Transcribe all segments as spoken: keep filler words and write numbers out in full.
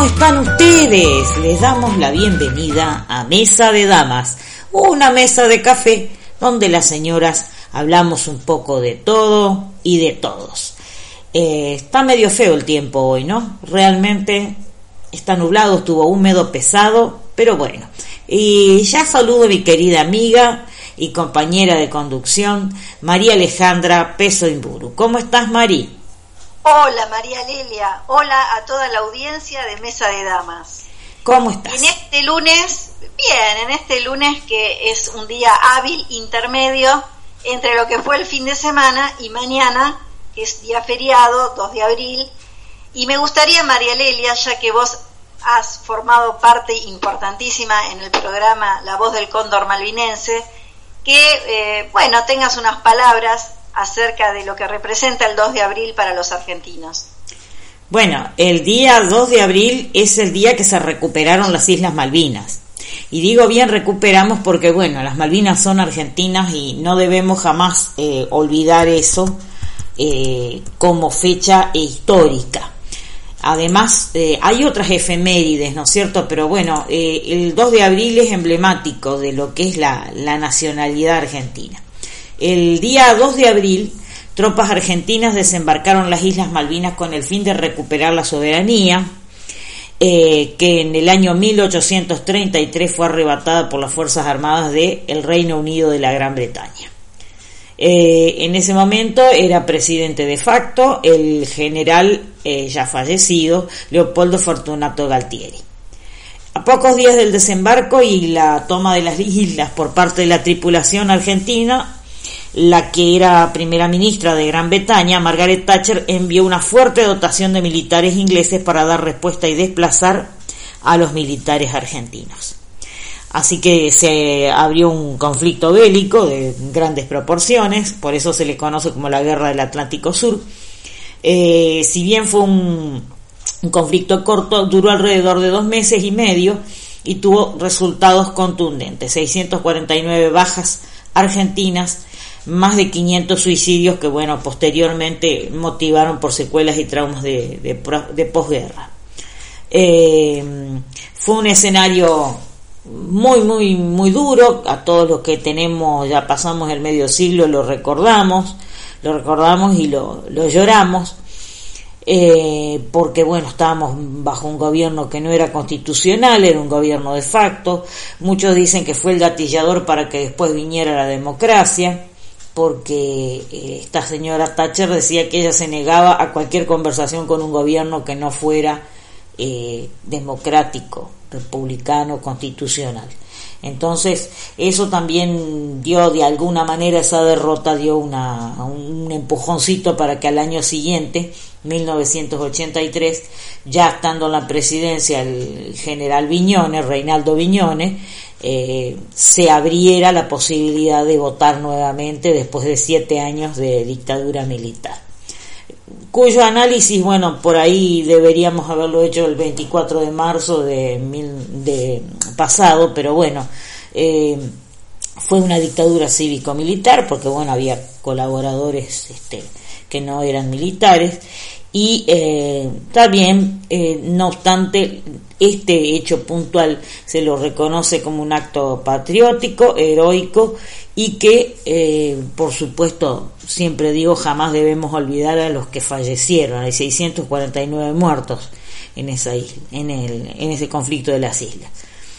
están ustedes? Les damos la bienvenida a Mesa de Damas, una mesa de café donde las señoras hablamos un poco de todo y de todos. Eh, está medio feo el tiempo hoy, ¿no? Realmente está nublado, estuvo húmedo, pesado, pero bueno. Y ya saludo a mi querida amiga y compañera de conducción, María Alejandra Peso Imburu. ¿Cómo estás, Mari? Hola, María Lelia. Hola a toda la audiencia de Mesa de Damas. ¿Cómo estás? En este lunes, bien, en este lunes que es un día hábil, intermedio, entre lo que fue el fin de semana y mañana, que es día feriado, dos de abril, y me gustaría, María Lelia, ya que vos has formado parte importantísima en el programa La Voz del Cóndor Malvinense, que, eh, bueno, tengas unas palabras acerca de lo que representa el dos de abril para los argentinos. Bueno, el día dos de abril es el día que se recuperaron las Islas Malvinas. Y digo bien recuperamos porque, bueno, las Malvinas son argentinas y no debemos jamás eh, olvidar eso eh, como fecha histórica. Además, eh, hay otras efemérides, ¿no es cierto? Pero bueno, eh, el dos de abril es emblemático de lo que es la, la nacionalidad argentina. El día dos de abril, tropas argentinas desembarcaron las Islas Malvinas con el fin de recuperar la soberanía, eh, que en el año mil ochocientos treinta y tres fue arrebatada por las Fuerzas Armadas del Reino Unido de la Gran Bretaña. Eh, en ese momento era presidente de facto el general eh, ya fallecido Leopoldo Fortunato Galtieri. A pocos días del desembarco y la toma de las islas por parte de la tripulación argentina, la que era primera ministra de Gran Bretaña, Margaret Thatcher, envió una fuerte dotación de militares ingleses para dar respuesta y desplazar a los militares argentinos. Así que se abrió un conflicto bélico de grandes proporciones, por eso se le conoce como la Guerra del Atlántico Sur. Eh, si bien fue un, un conflicto corto, duró alrededor de dos meses y medio y tuvo resultados contundentes: seiscientas cuarenta y nueve bajas argentinas, más de quinientos suicidios que, bueno, posteriormente motivaron por secuelas y traumas de, de, de posguerra. Eh, fue un escenario muy, muy, muy duro. A todos los que tenemos, ya pasamos el medio siglo, lo recordamos, lo recordamos y lo, lo lloramos, eh, porque, bueno, estábamos bajo un gobierno que no era constitucional, era un gobierno de facto. Muchos dicen que fue el gatillador para que después viniera la democracia, porque eh, esta señora Thatcher decía que ella se negaba a cualquier conversación con un gobierno que no fuera eh, democrático, republicano, constitucional. Entonces eso también dio, de alguna manera, esa derrota dio una, un empujoncito para que al año siguiente, mil novecientos ochenta y tres, ya estando en la presidencia el general Viñones, Reinaldo Viñones, Eh, se abriera la posibilidad de votar nuevamente después de siete años de dictadura militar, cuyo análisis, bueno, por ahí deberíamos haberlo hecho el veinticuatro de marzo de, mil, de pasado, pero bueno, eh, fue una dictadura cívico-militar porque, bueno, había colaboradores este, que no eran militares. Y eh, también, eh, no obstante, este hecho puntual se lo reconoce como un acto patriótico, heroico, y que, eh, por supuesto, siempre digo, jamás debemos olvidar a los que fallecieron. Hay seiscientos cuarenta y nueve muertos en esa isla, en el, en ese conflicto de las islas.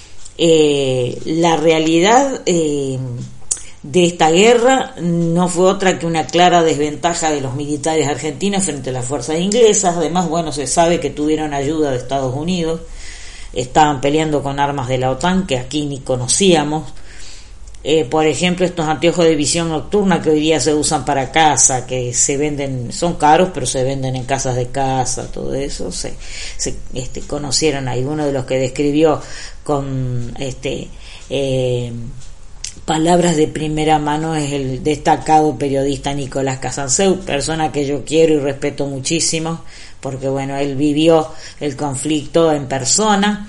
Eh, la realidad eh, de esta guerra no fue otra que una clara desventaja de los militares argentinos frente a las fuerzas inglesas. Además, bueno, se sabe que tuvieron ayuda de Estados Unidos, estaban peleando con armas de la OTAN que aquí ni conocíamos. Eh, por ejemplo, estos anteojos de visión nocturna que hoy día se usan para casa, que se venden, son caros, pero se venden en casas de casa, todo eso, se, se este, conocieron ahí. Uno de los que describió con este eh, palabras de primera mano es el destacado periodista Nicolás Casanseu, persona que yo quiero y respeto muchísimo, porque, bueno, él vivió el conflicto en persona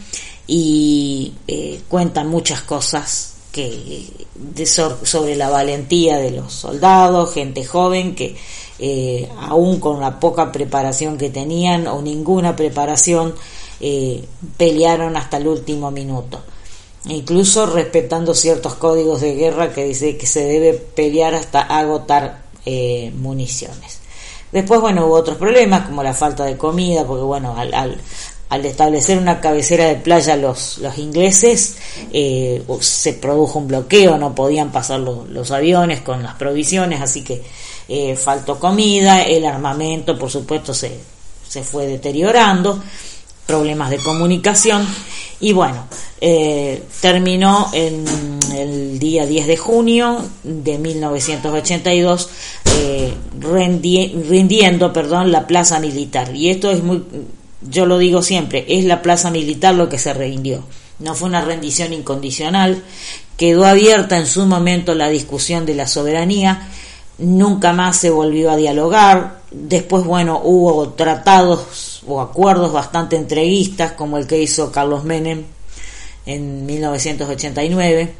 y eh, cuenta muchas cosas que de, sobre la valentía de los soldados, gente joven que eh, aún con la poca preparación que tenían o ninguna preparación, eh, pelearon hasta el último minuto, incluso respetando ciertos códigos de guerra que dice que se debe pelear hasta agotar eh, municiones. Después, bueno, hubo otros problemas como la falta de comida, porque bueno, al, al, al establecer una cabecera de playa los, los ingleses, eh, se produjo un bloqueo, no podían pasar los, los aviones con las provisiones, así que eh, faltó comida, el armamento por supuesto se, se fue deteriorando, problemas de comunicación, y bueno, eh, terminó en el día diez de junio de mil novecientos ochenta y dos eh, rendi- rindiendo perdón, la plaza militar. Y esto es muy, yo lo digo siempre, es la plaza militar lo que se rindió. No fue una rendición incondicional, quedó abierta en su momento la discusión de la soberanía, nunca más se volvió a dialogar. Después, bueno, hubo tratados o acuerdos bastante entreguistas, como el que hizo Carlos Menem en mil novecientos ochenta y nueve,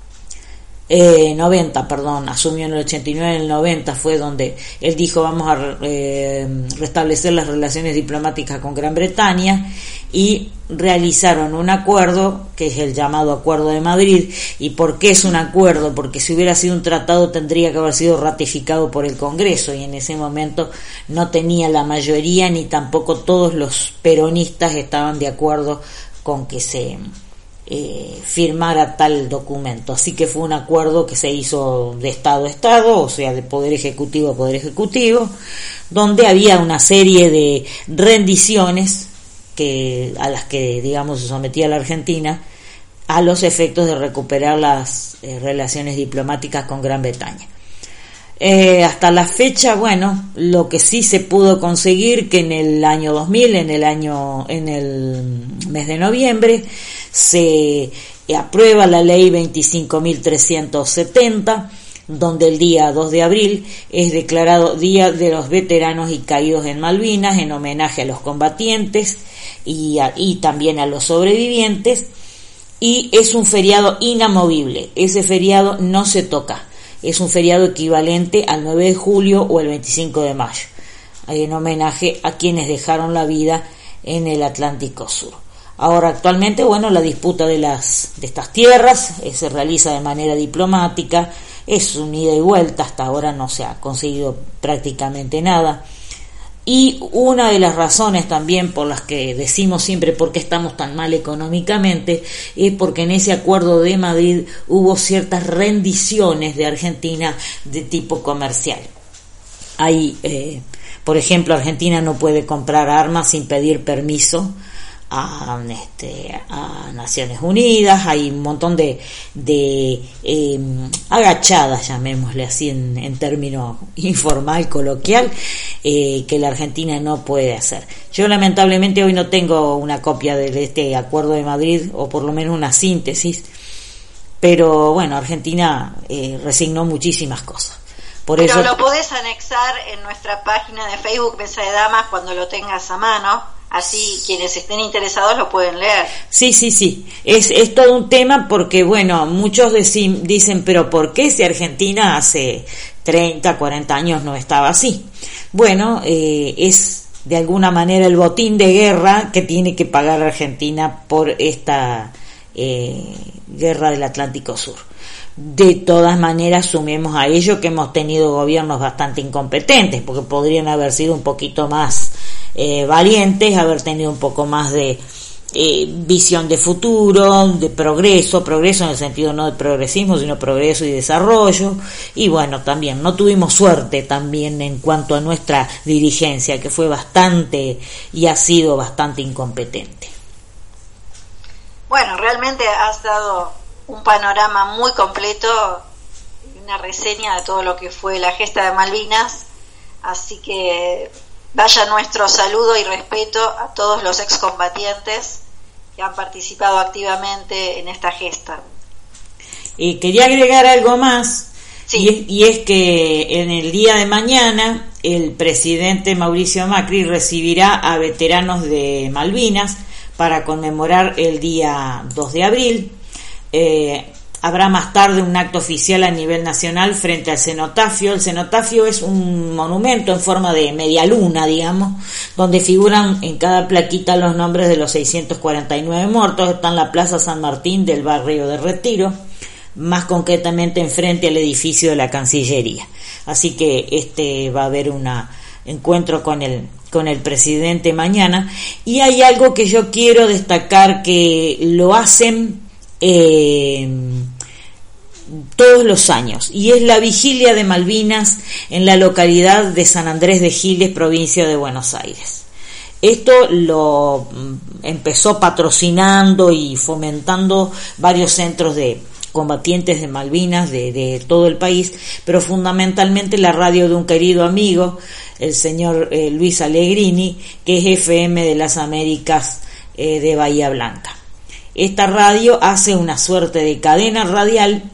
eh, noventa, perdón, asumió en el ochenta y nueve, en el noventa fue donde él dijo vamos a eh, restablecer las relaciones diplomáticas con Gran Bretaña, y realizaron un acuerdo que es el llamado Acuerdo de Madrid. ¿Y por qué es un acuerdo? Porque si hubiera sido un tratado tendría que haber sido ratificado por el Congreso, y en ese momento no tenía la mayoría ni tampoco todos los peronistas estaban de acuerdo con que se eh, firmara tal documento. Así que fue un acuerdo que se hizo de Estado a Estado, o sea, de Poder Ejecutivo a Poder Ejecutivo, donde había una serie de rendiciones que a las que digamos se sometía la Argentina a los efectos de recuperar las eh, relaciones diplomáticas con Gran Bretaña. Eh, hasta la fecha, bueno, lo que sí se pudo conseguir, que en el año dos mil, en el año en el mes de noviembre, se aprueba la ley veinticinco mil trescientos setenta, donde el día dos de abril es declarado Día de los Veteranos y Caídos en Malvinas, en homenaje a los combatientes y, a, y también a los sobrevivientes, y es un feriado inamovible. Ese feriado no se toca, es un feriado equivalente al nueve de julio o el veinticinco de mayo, en homenaje a quienes dejaron la vida en el Atlántico Sur. Ahora, actualmente, bueno, la disputa de las de estas tierras eh, se realiza de manera diplomática, es un ida y vuelta, hasta ahora no se ha conseguido prácticamente nada. Y una de las razones también por las que decimos siempre por qué estamos tan mal económicamente es porque en ese Acuerdo de Madrid hubo ciertas rendiciones de Argentina de tipo comercial. Hay, eh, por ejemplo, Argentina no puede comprar armas sin pedir permiso a, este, a Naciones Unidas. Hay un montón de, de eh, agachadas, llamémosle así en, en término informal, coloquial, eh, que la Argentina no puede hacer. Yo lamentablemente hoy no tengo una copia de este Acuerdo de Madrid, o por lo menos una síntesis, pero bueno, Argentina eh, resignó muchísimas cosas. Por pero eso, lo podés anexar en nuestra página de Facebook Mesa de Damas cuando lo tengas a mano. Así quienes estén interesados lo pueden leer. Sí, sí, sí. Es, es todo un tema porque, bueno, muchos deci- dicen, pero ¿por qué si Argentina hace treinta, cuarenta años no estaba así? Bueno, eh, es de alguna manera el botín de guerra que tiene que pagar Argentina por esta eh, guerra del Atlántico Sur. De todas maneras, sumemos a ello que hemos tenido gobiernos bastante incompetentes, porque podrían haber sido un poquito más eh, valientes, haber tenido un poco más de eh, visión de futuro, de progreso, progreso en el sentido no de progresismo, sino progreso y desarrollo. Y bueno, también no tuvimos suerte también en cuanto a nuestra dirigencia, que fue bastante y ha sido bastante incompetente. Bueno, realmente has dado un panorama muy completo, una reseña de todo lo que fue la gesta de Malvinas, así que vaya nuestro saludo y respeto a todos los excombatientes que han participado activamente en esta gesta. Eh, quería agregar algo más, sí. y, es, y es que en el día de mañana el presidente Mauricio Macri recibirá a veteranos de Malvinas para conmemorar el día dos de abril. Eh, Habrá más tarde un acto oficial a nivel nacional frente al cenotafio. El cenotafio es un monumento en forma de media luna, digamos, donde figuran en cada plaquita los nombres de los seiscientos cuarenta y nueve muertos. Está en la Plaza San Martín del barrio de Retiro, más concretamente enfrente al edificio de la Cancillería. Así que este va a haber un encuentro con el con el presidente mañana. Y hay algo que yo quiero destacar, que lo hacen eh, todos los años, y es la vigilia de Malvinas en la localidad de San Andrés de Giles, provincia de Buenos Aires. Esto lo empezó patrocinando y fomentando varios centros de combatientes de Malvinas de, de todo el país, pero fundamentalmente la radio de un querido amigo, el señor eh, Luis Allegrini, que es F M de las Américas eh, de Bahía Blanca. Esta radio hace una suerte de cadena radial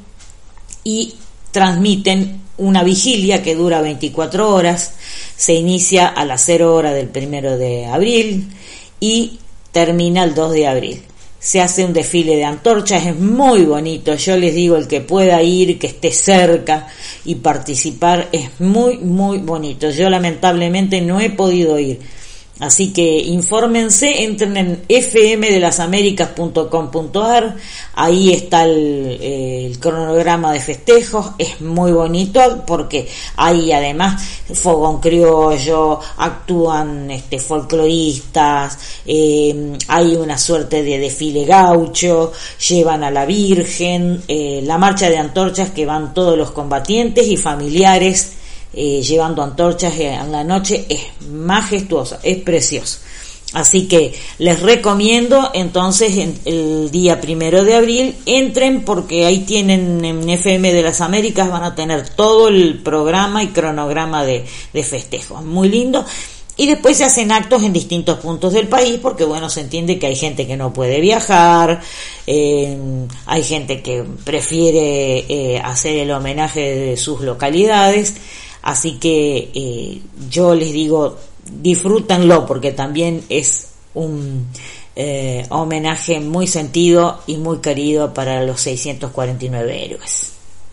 y transmiten una vigilia que dura veinticuatro horas, se inicia a las cero horas del primero de abril y termina el dos de abril. Se hace un desfile de antorchas, es muy bonito. Yo les digo, el que pueda ir, que esté cerca y participar, es muy, muy bonito. Yo lamentablemente no he podido ir. Así que infórmense, entren en f m de las américas punto com punto a r, ahí está el, eh, el cronograma de festejos, es muy bonito porque hay además fogón criollo, actúan este folcloristas, eh, hay una suerte de desfile gaucho, llevan a la Virgen, eh, la marcha de antorchas que van todos los combatientes y familiares, Eh, llevando antorchas en la noche, es majestuosa, es precioso. Así que les recomiendo entonces en el día primero de abril entren, porque ahí tienen en F M de las Américas, van a tener todo el programa y cronograma de, de festejos, muy lindo. Y después se hacen actos en distintos puntos del país, porque bueno, se entiende que hay gente que no puede viajar, eh, hay gente que prefiere eh, hacer el homenaje de sus localidades. Así que eh, yo les digo, disfrútenlo, porque también es un eh, homenaje muy sentido y muy querido para los seiscientos cuarenta y nueve héroes.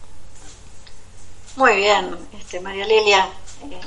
Muy bien, este, María Lelia. Eh,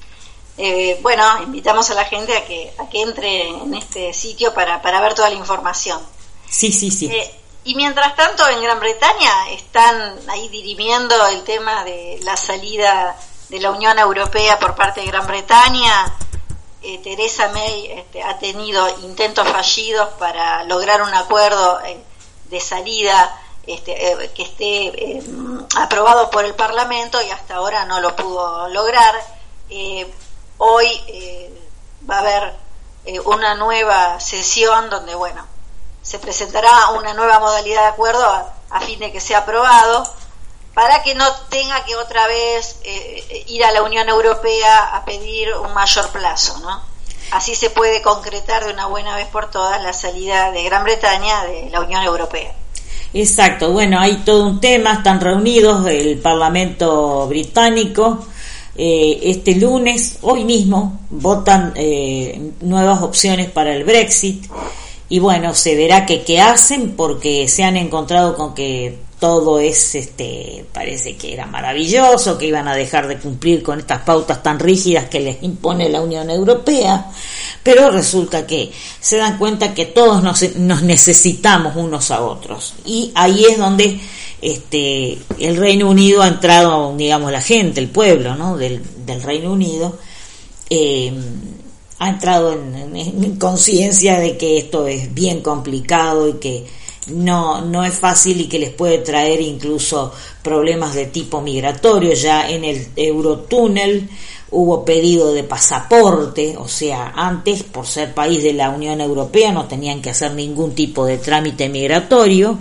eh, bueno, invitamos a la gente a que a que entre en este sitio para, para ver toda la información. Sí, sí, sí. Eh, y mientras tanto, en Gran Bretaña están ahí dirimiendo el tema de la salida de la Unión Europea por parte de Gran Bretaña. eh, Theresa May este, ha tenido intentos fallidos para lograr un acuerdo eh, de salida este, eh, que esté eh, aprobado por el Parlamento, y hasta ahora no lo pudo lograr. Eh, hoy eh, va a haber eh, una nueva sesión donde, bueno, se presentará una nueva modalidad de acuerdo a, a fin de que sea aprobado, para que no tenga que otra vez eh, ir a la Unión Europea a pedir un mayor plazo, ¿no? Así se puede concretar de una buena vez por todas la salida de Gran Bretaña de la Unión Europea. Exacto, bueno, hay todo un tema, están reunidos el Parlamento británico, eh, este lunes, hoy mismo, votan eh, nuevas opciones para el Brexit, y bueno, se verá que qué hacen, porque se han encontrado con que todo es, este, parece que era maravilloso, que iban a dejar de cumplir con estas pautas tan rígidas que les impone la Unión Europea, pero resulta que se dan cuenta que todos nos, nos necesitamos unos a otros, y ahí es donde este el Reino Unido ha entrado, digamos, la gente, el pueblo, ¿no?, del, del Reino Unido, eh, ha entrado en, en, en conciencia de que esto es bien complicado y que no no es fácil, y que les puede traer incluso problemas de tipo migratorio. Ya en el Eurotúnel hubo pedido de pasaporte, o sea, antes, por ser país de la Unión Europea, no tenían que hacer ningún tipo de trámite migratorio,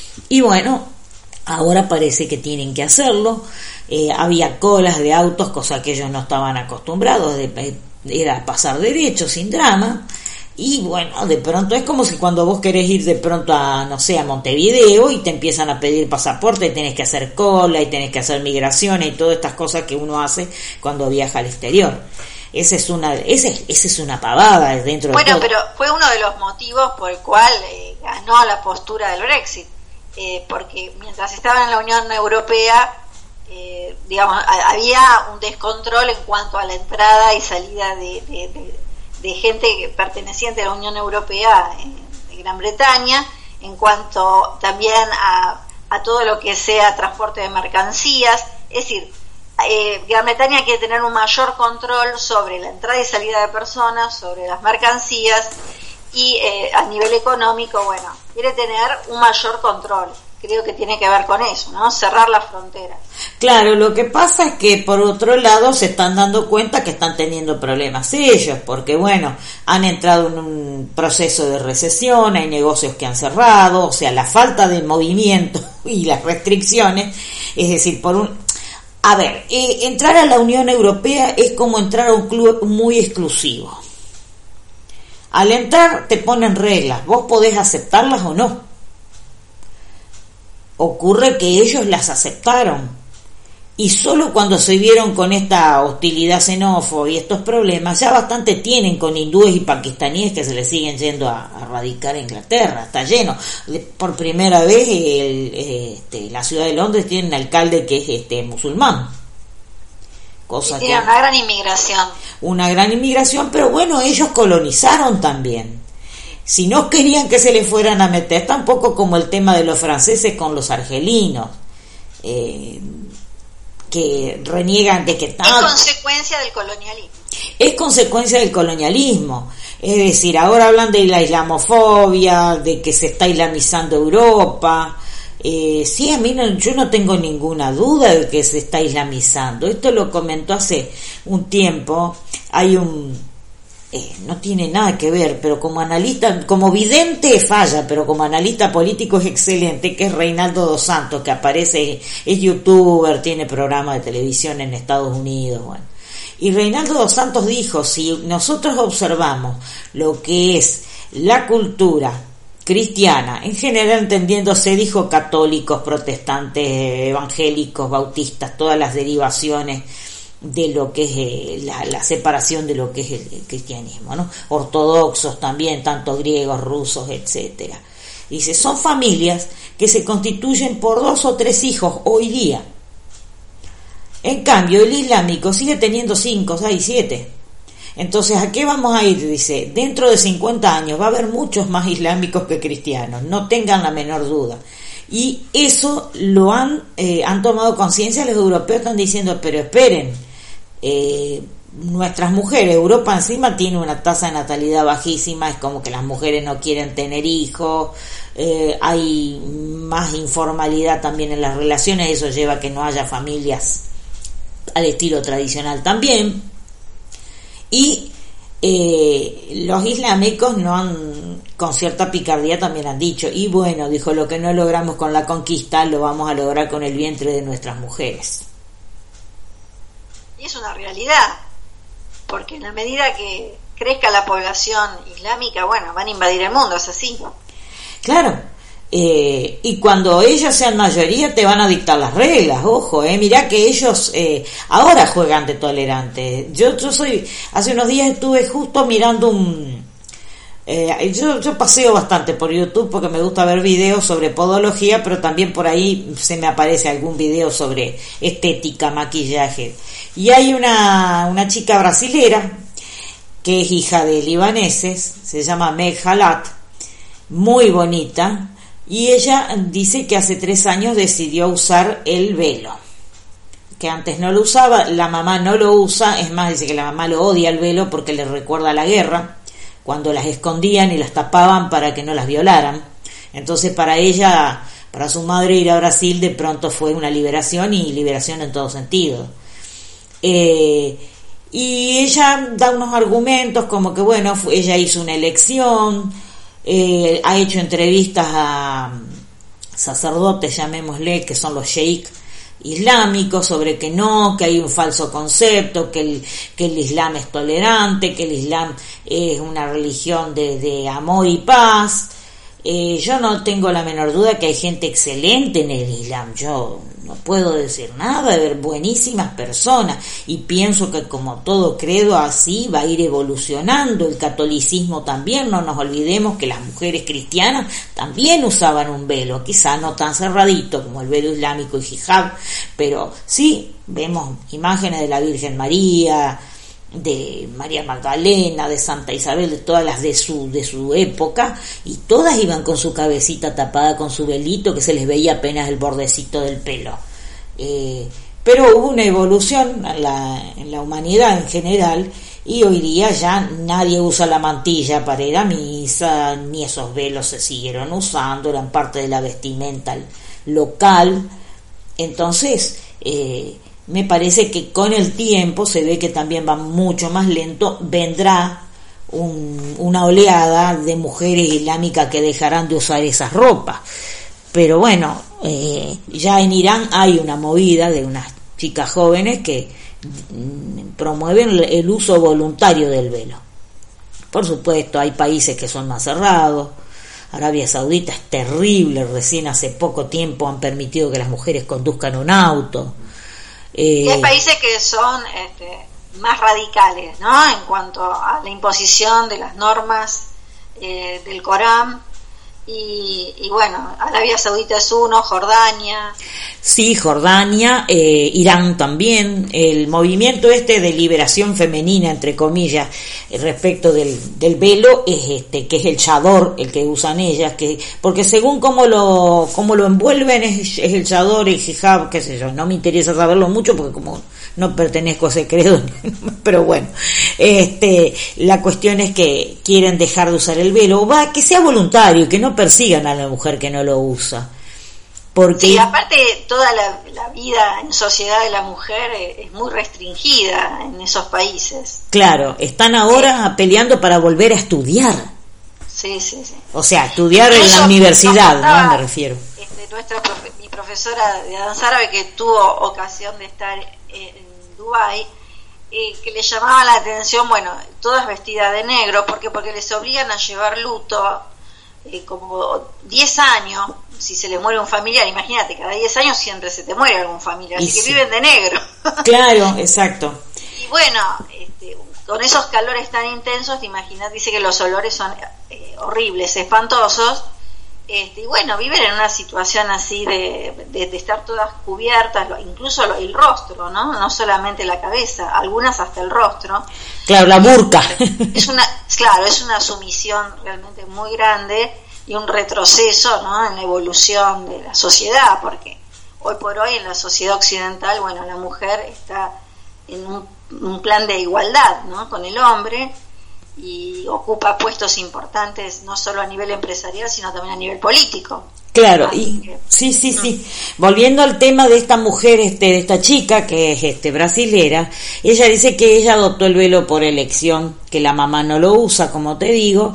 y bueno, ahora parece que tienen que hacerlo. Eh, había colas de autos, cosa que ellos no estaban acostumbrados, de, era pasar derecho sin drama. Y bueno, de pronto es como si cuando vos querés ir de pronto a, no sé, a Montevideo, y te empiezan a pedir pasaporte, y tenés que hacer cola, y tenés que hacer migraciones, y todas estas cosas que uno hace cuando viaja al exterior. Esa es una, esa es, esa es una pavada dentro de Bueno, todo. pero fue uno de los motivos por el cual eh, ganó la postura del Brexit. eh, porque mientras estaban en la Unión Europea, eh, digamos, a, había un descontrol en cuanto a la entrada y salida de, de, de, de gente perteneciente a la Unión Europea eh, de Gran Bretaña, en cuanto también a, a todo lo que sea transporte de mercancías. Es decir, eh, Gran Bretaña quiere tener un mayor control sobre la entrada y salida de personas, sobre las mercancías, y eh, a nivel económico, bueno, quiere tener un mayor control. Creo que tiene que ver con eso, ¿no? Cerrar las fronteras. Claro, lo que pasa es que por otro lado se están dando cuenta que están teniendo problemas ellos, porque bueno, han entrado en un proceso de recesión, hay negocios que han cerrado, o sea, la falta de movimiento y las restricciones, es decir, por un... A ver, eh, entrar a la Unión Europea es como entrar a un club muy exclusivo. Al entrar te ponen reglas, vos podés aceptarlas o no. Ocurre que ellos las aceptaron y solo cuando se vieron con esta hostilidad xenófoba y estos problemas, ya bastante tienen con hindúes y pakistaníes que se les siguen yendo a, a radicar a Inglaterra. Está lleno. Por primera vez el, este, la ciudad de Londres tiene un alcalde que es este musulmán. Cosa tiene que, una gran inmigración. Una gran inmigración, pero bueno, ellos colonizaron también. Si no querían que se le fueran a meter, tampoco como el tema de los franceses con los argelinos, eh, que reniegan de que tal. Es consecuencia del colonialismo. Es consecuencia del colonialismo. Es decir, ahora hablan de la islamofobia, de que se está islamizando Europa. Eh, sí, a mí no, yo no tengo ninguna duda de que se está islamizando. Esto lo comentó hace un tiempo. Hay un... Eh, no tiene nada que ver, pero como analista, como vidente falla, pero como analista político es excelente, que es Reinaldo dos Santos, que aparece, es youtuber, tiene programa de televisión en Estados Unidos, bueno. Y Reinaldo dos Santos dijo, si nosotros observamos lo que es la cultura cristiana, en general entendiéndose, dijo católicos, protestantes, evangélicos, bautistas, todas las derivaciones de lo que es eh, la, la separación de lo que es el, el cristianismo, ¿no? Ortodoxos también, tanto griegos, rusos, etcétera. Dice, son familias que se constituyen por dos o tres hijos hoy día. En cambio, el islámico sigue teniendo cinco, seis, siete. Entonces, ¿a qué vamos a ir? Dice, dentro de cincuenta años va a haber muchos más islámicos que cristianos, no tengan la menor duda. Y eso lo han, eh, han tomado conciencia los europeos, están diciendo, pero esperen, Eh, nuestras mujeres, Europa encima tiene una tasa de natalidad bajísima, es como que las mujeres no quieren tener hijos, eh, hay más informalidad también en las relaciones, eso lleva a que no haya familias al estilo tradicional también, y eh, los islámicos no han, con cierta picardía también han dicho, y bueno, dijo, lo que no logramos con la conquista lo vamos a lograr con el vientre de nuestras mujeres. Y es una realidad, porque en la medida que crezca la población islámica, bueno, van a invadir el mundo, es así. Claro, eh, y cuando ellos sean mayoría te van a dictar las reglas, ojo, eh, mirá que ellos eh, ahora juegan de tolerantes. Yo, yo soy, hace unos días estuve justo mirando un... Eh, yo, yo paseo bastante por YouTube porque me gusta ver videos sobre podología, pero también por ahí se me aparece algún video sobre estética, maquillaje. Y hay una, una chica brasilera que es hija de libaneses, se llama Meg Halat, muy bonita, y ella dice que hace tres años decidió usar el velo, que antes no lo usaba, la mamá no lo usa, es más, dice que la mamá lo odia el velo porque le recuerda la guerra, cuando las escondían y las tapaban para que no las violaran. Entonces para ella, para su madre, ir a Brasil de pronto fue una liberación, y liberación en todo sentido. Eh, y ella da unos argumentos como que bueno, ella hizo una elección, eh, ha hecho entrevistas a sacerdotes, llamémosle, que son los sheikh islámicos, sobre que no, que hay un falso concepto, que el, que el Islam es tolerante, que el Islam es una religión de, de amor y paz. Eh, yo no tengo la menor duda que hay gente excelente en el Islam, yo no puedo decir nada, de ver buenísimas personas, y pienso que como todo credo así va a ir evolucionando. El catolicismo también, no nos olvidemos que las mujeres cristianas también usaban un velo, quizá no tan cerradito como el velo islámico y hijab, pero sí vemos imágenes de la Virgen María, de María Magdalena, de Santa Isabel, de todas las de su de su época, y todas iban con su cabecita tapada con su velito, que se les veía apenas el bordecito del pelo. Eh, pero hubo una evolución en la, en la humanidad en general, y hoy día ya nadie usa la mantilla para ir a misa, ni esos velos se siguieron usando, eran parte de la vestimenta local. Entonces, eh, me parece que con el tiempo se ve que también va mucho más lento, vendrá un, una oleada de mujeres islámicas que dejarán de usar esas ropas. Pero bueno, eh, ya en Irán hay una movida de unas chicas jóvenes que mm, promueven el uso voluntario del velo. Por supuesto, hay países que son más cerrados. Arabia Saudita es terrible, recién hace poco tiempo han permitido que las mujeres conduzcan un auto. Eh, y hay países que son este, más radicales, ¿no? En cuanto a la imposición de las normas eh, del Corán. Y, y bueno, Arabia Saudita es uno, Jordania. Sí, Jordania, eh, Irán también. El movimiento este de liberación femenina, entre comillas, respecto del, del velo, es este, que es el chador, el que usan ellas, que porque según cómo lo cómo lo envuelven es, es el chador, el hijab, qué sé yo. No me interesa saberlo mucho porque como no pertenezco a ese credo, pero bueno, este, la cuestión es que quieren dejar de usar el velo, va, que sea voluntario, que no persigan a la mujer que no lo usa. Porque sí, aparte toda la, la vida en sociedad de la mujer es, es muy restringida en esos países. Claro, están ahora sí. peleando para volver a estudiar. Sí, sí, sí. O sea, estudiar incluso en la universidad, contaba, ¿no? Me refiero. Este, nuestra profe, mi profesora de danza árabe que tuvo ocasión de estar en Dubái, eh, que le llamaba la atención, bueno, todas vestidas de negro, porque porque les obligan a llevar luto eh, como diez años. Si se le muere un familiar, imagínate, cada diez años siempre se te muere algún familiar, así y que sí. viven de negro. Claro, exacto. Y bueno, este, con esos calores tan intensos, te imaginas, dice que los olores son eh, horribles, espantosos, este, y bueno, viven en una situación así de, de, de estar todas cubiertas, incluso el rostro, ¿no? No solamente la cabeza, algunas hasta el rostro. Claro, la burka. Es una, claro, es una sumisión realmente muy grande, y un retroceso, ¿no? En la evolución de la sociedad, porque hoy por hoy en la sociedad occidental, bueno, la mujer está en un, un plan de igualdad, ¿no? Con el hombre, y ocupa puestos importantes no solo a nivel empresarial, sino también a nivel político. Claro, y que, sí, sí, no. sí. Volviendo al tema de esta mujer, este, de esta chica que es este brasilera, ella dice que ella adoptó el velo por elección, que la mamá no lo usa, como te digo.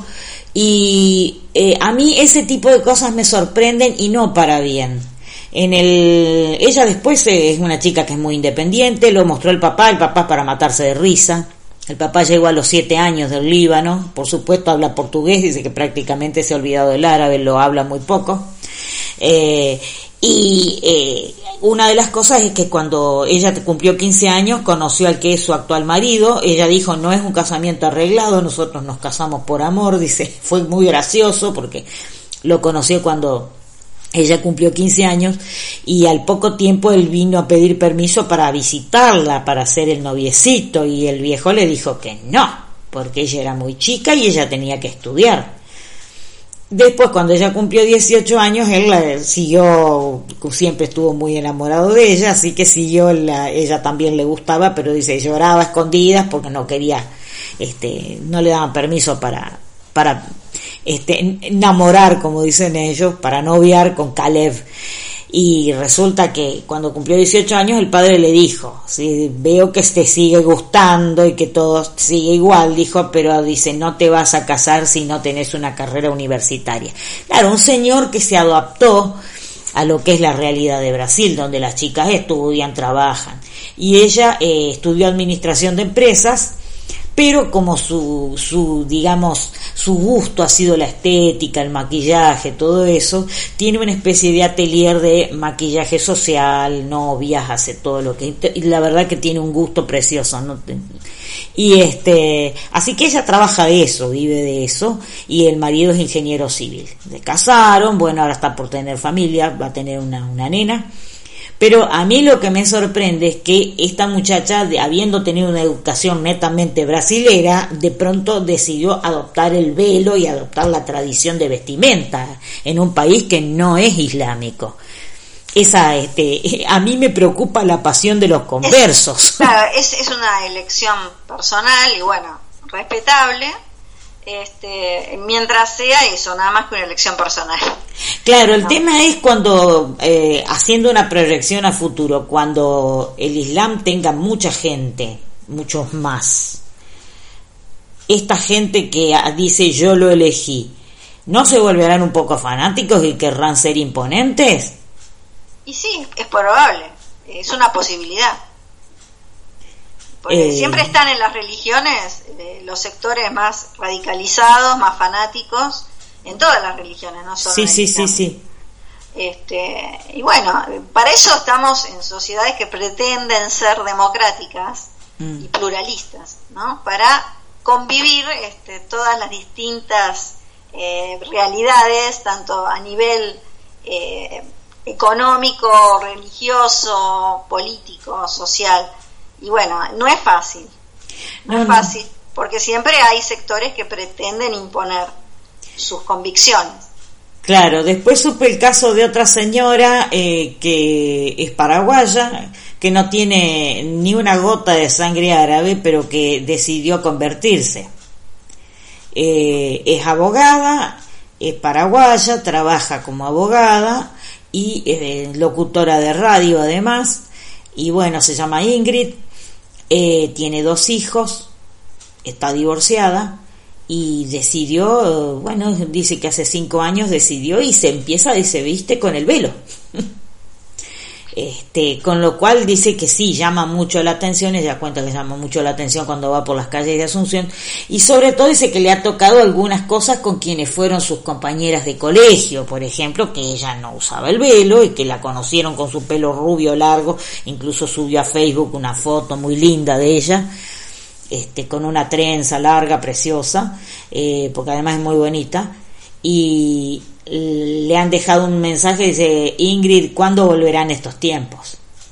Y eh, a mí ese tipo de cosas me sorprenden y no para bien. En el ella después eh, es una chica que es muy independiente, lo mostró el papá, el papá para matarse de risa. El papá llegó a los siete años del Líbano, por supuesto habla portugués, dice que prácticamente se ha olvidado del árabe, lo habla muy poco. Eh, y eh, una de las cosas es que cuando ella cumplió quince años conoció al que es su actual marido. Ella dijo, no es un casamiento arreglado, nosotros nos casamos por amor, dice, fue muy gracioso porque lo conoció cuando ella cumplió quince años, y al poco tiempo él vino a pedir permiso para visitarla, para hacer el noviecito, y el viejo le dijo que no, porque ella era muy chica y ella tenía que estudiar. Después, cuando ella cumplió dieciocho años, él la siguió, siempre estuvo muy enamorado de ella, así que siguió, la, ella también le gustaba, pero dice, lloraba a escondidas porque no quería, este, no le daban permiso para, para, este, enamorar, como dicen ellos, para noviar con Caleb. Y resulta que cuando cumplió dieciocho años el padre le dijo, sí, veo que te sigue gustando y que todo sigue igual, dijo, pero dice, no te vas a casar si no tenés una carrera universitaria. Claro, un señor que se adaptó a lo que es la realidad de Brasil, donde las chicas estudian, trabajan, y ella eh, estudió administración de empresas, pero como su, su, digamos, su gusto ha sido la estética, el maquillaje, todo eso, tiene una especie de atelier de maquillaje social, novias, hace todo lo que, y la verdad que tiene un gusto precioso, ¿no? Y este, así que ella trabaja de eso, vive de eso, y el marido es ingeniero civil. Se casaron, bueno, ahora está por tener familia, va a tener una, una nena. Pero a mí lo que me sorprende es que esta muchacha, habiendo tenido una educación netamente brasilera, de pronto decidió adoptar el velo y adoptar la tradición de vestimenta en un país que no es islámico. Esa, este, a mí me preocupa la pasión de los conversos. Es, claro, es, es una elección personal y bueno, respetable. Este, mientras sea eso, nada más que una elección personal. Claro, el no. tema es cuando, eh, haciendo una proyección a futuro, cuando el Islam tenga mucha gente, muchos más, esta gente que dice yo lo elegí, ¿no se volverán un poco fanáticos y querrán ser imponentes? Y sí, es probable, es una posibilidad. Porque eh, siempre están en las religiones eh, los sectores más radicalizados, más fanáticos, en todas las religiones, no solo sí, en el sí, Islam. sí, sí. Este, y bueno, para eso estamos en sociedades que pretenden ser democráticas mm. y pluralistas, ¿no? Para convivir este, todas las distintas eh, realidades, tanto a nivel eh, económico, religioso, político, social. Y bueno, no es fácil, no, no es fácil, porque siempre hay sectores que pretenden imponer sus convicciones. Claro, después supe el caso de otra señora eh, que es paraguaya, que no tiene ni una gota de sangre árabe, pero que decidió convertirse. Eh, es abogada, es paraguaya, trabaja como abogada y es locutora de radio además, y bueno, se llama Ingrid. Eh, tiene dos hijos, está divorciada y decidió, bueno, dice que hace cinco años decidió y se empieza y se viste con el velo. Este, con lo cual dice que sí, llama mucho la atención, ella cuenta que llama mucho la atención cuando va por las calles de Asunción, y sobre todo dice que le ha tocado algunas cosas con quienes fueron sus compañeras de colegio, por ejemplo, que ella no usaba el velo y que la conocieron con su pelo rubio largo, incluso subió a Facebook una foto muy linda de ella, este, con una trenza larga, preciosa, eh, porque además es muy bonita, y le han dejado un mensaje, dice: Ingrid, ¿cuándo volverán estos tiempos?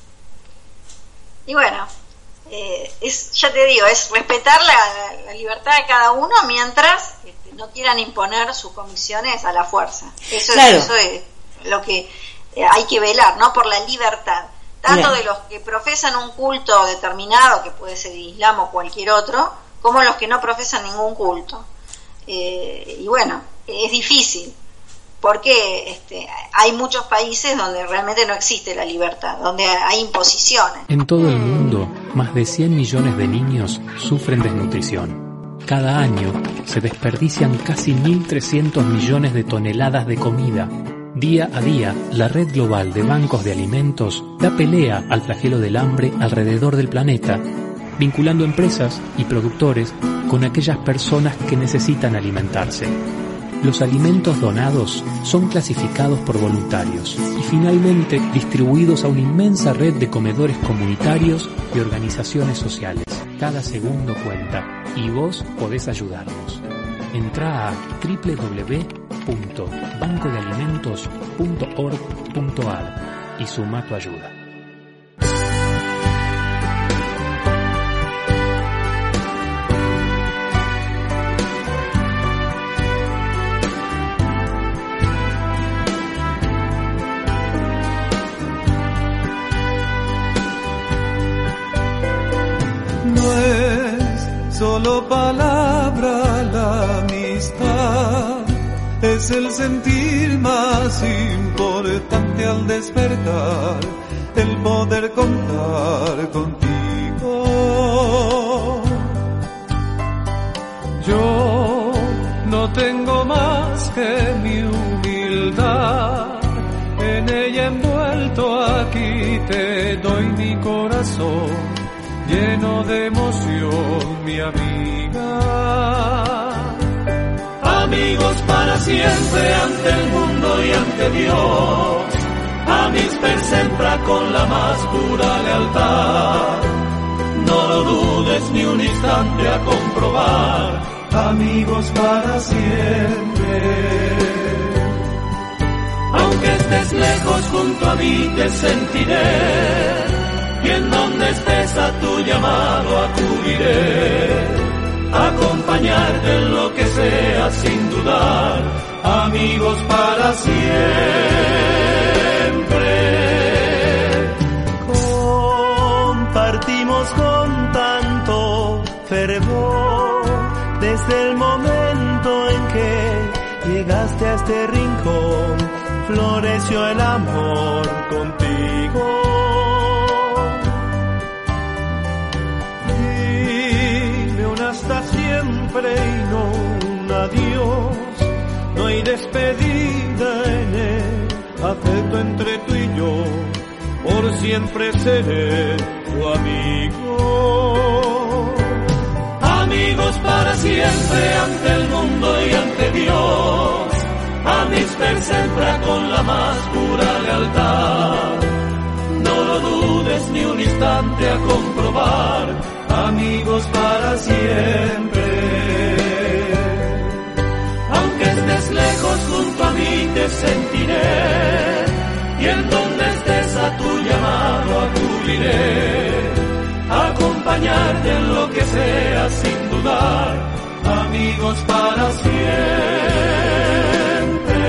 Y bueno, eh, es, ya te digo, es respetar la, la libertad de cada uno mientras este, no quieran imponer sus convicciones a la fuerza. Eso, claro. es, eso es lo que eh, hay que velar, ¿no? Por la libertad, tanto claro. de los que profesan un culto determinado, que puede ser el Islam o cualquier otro, como los que no profesan ningún culto. Eh, y bueno, es difícil, porque este, hay muchos países donde realmente no existe la libertad, donde hay imposiciones. En todo el mundo, más de cien millones de niños sufren desnutrición. Cada año se desperdician casi mil trescientos millones de toneladas de comida. Día a día, la red global de bancos de alimentos da pelea al flagelo del hambre alrededor del planeta, vinculando empresas y productores con aquellas personas que necesitan alimentarse. Los alimentos donados son clasificados por voluntarios y finalmente distribuidos a una inmensa red de comedores comunitarios y organizaciones sociales. Cada segundo cuenta y vos podés ayudarnos. Entrá a doble u doble u doble u punto banco de alimentos punto org punto a r y suma tu ayuda. Solo palabra la amistad, es el sentir más importante al despertar, el poder contar contigo. Yo no tengo más que mi humildad, en ella envuelto aquí te doy mi corazón. Yeah. lleno de emoción, mi amiga. Amigos para siempre ante el mundo y ante Dios, amics per sempre con la más pura lealtad. No lo dudes ni un instante a comprobar, amigos para siempre. Aunque estés lejos, junto a mí te sentiré, y en donde estés a tu llamado acudiré, acompañarte en lo que sea sin dudar, amigos para siempre. Compartimos con tanto fervor desde el momento en que llegaste a este rincón, floreció el amor contigo. Dime un hasta siempre y no un adiós. No hay despedida en el afecto entre tú y yo. Por siempre seré tu amigo. Amigos para siempre ante el mundo y ante Dios, amics per sempre con la más pura lealtad. No lo dudes ni un instante a comprobar, amigos para siempre. Aunque estés lejos, junto a mí te sentiré, y en donde estés a tu llamado acudiré, acompañarte en lo que sea sin dudar, amigos para siempre.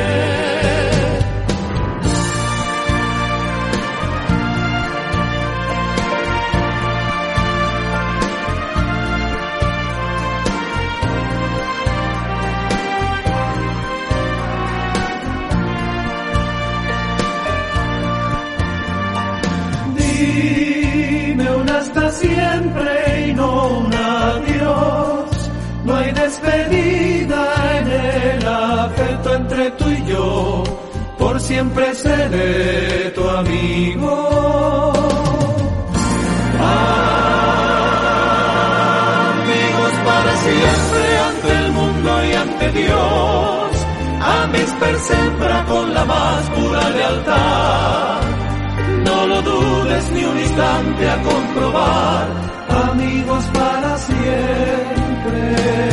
Dime un hasta siempre y no un adiós. No hay despedida en el afecto entre tú y yo. Por siempre seré tu amigo. Amigos para siempre ante el mundo y ante Dios. Amics per sempre con la más pura lealtad. No lo dudes ni un instante a comprobar, amigos para siempre.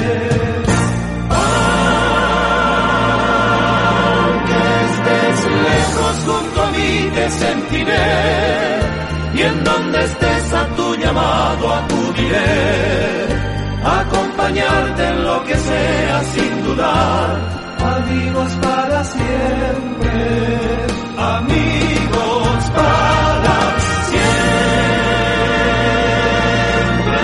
Aunque estés lejos, junto a mí te sentiré, y en donde estés a tu llamado acudiré, acompañarte en lo que sea sin dudar, amigos para siempre, amigos para siempre.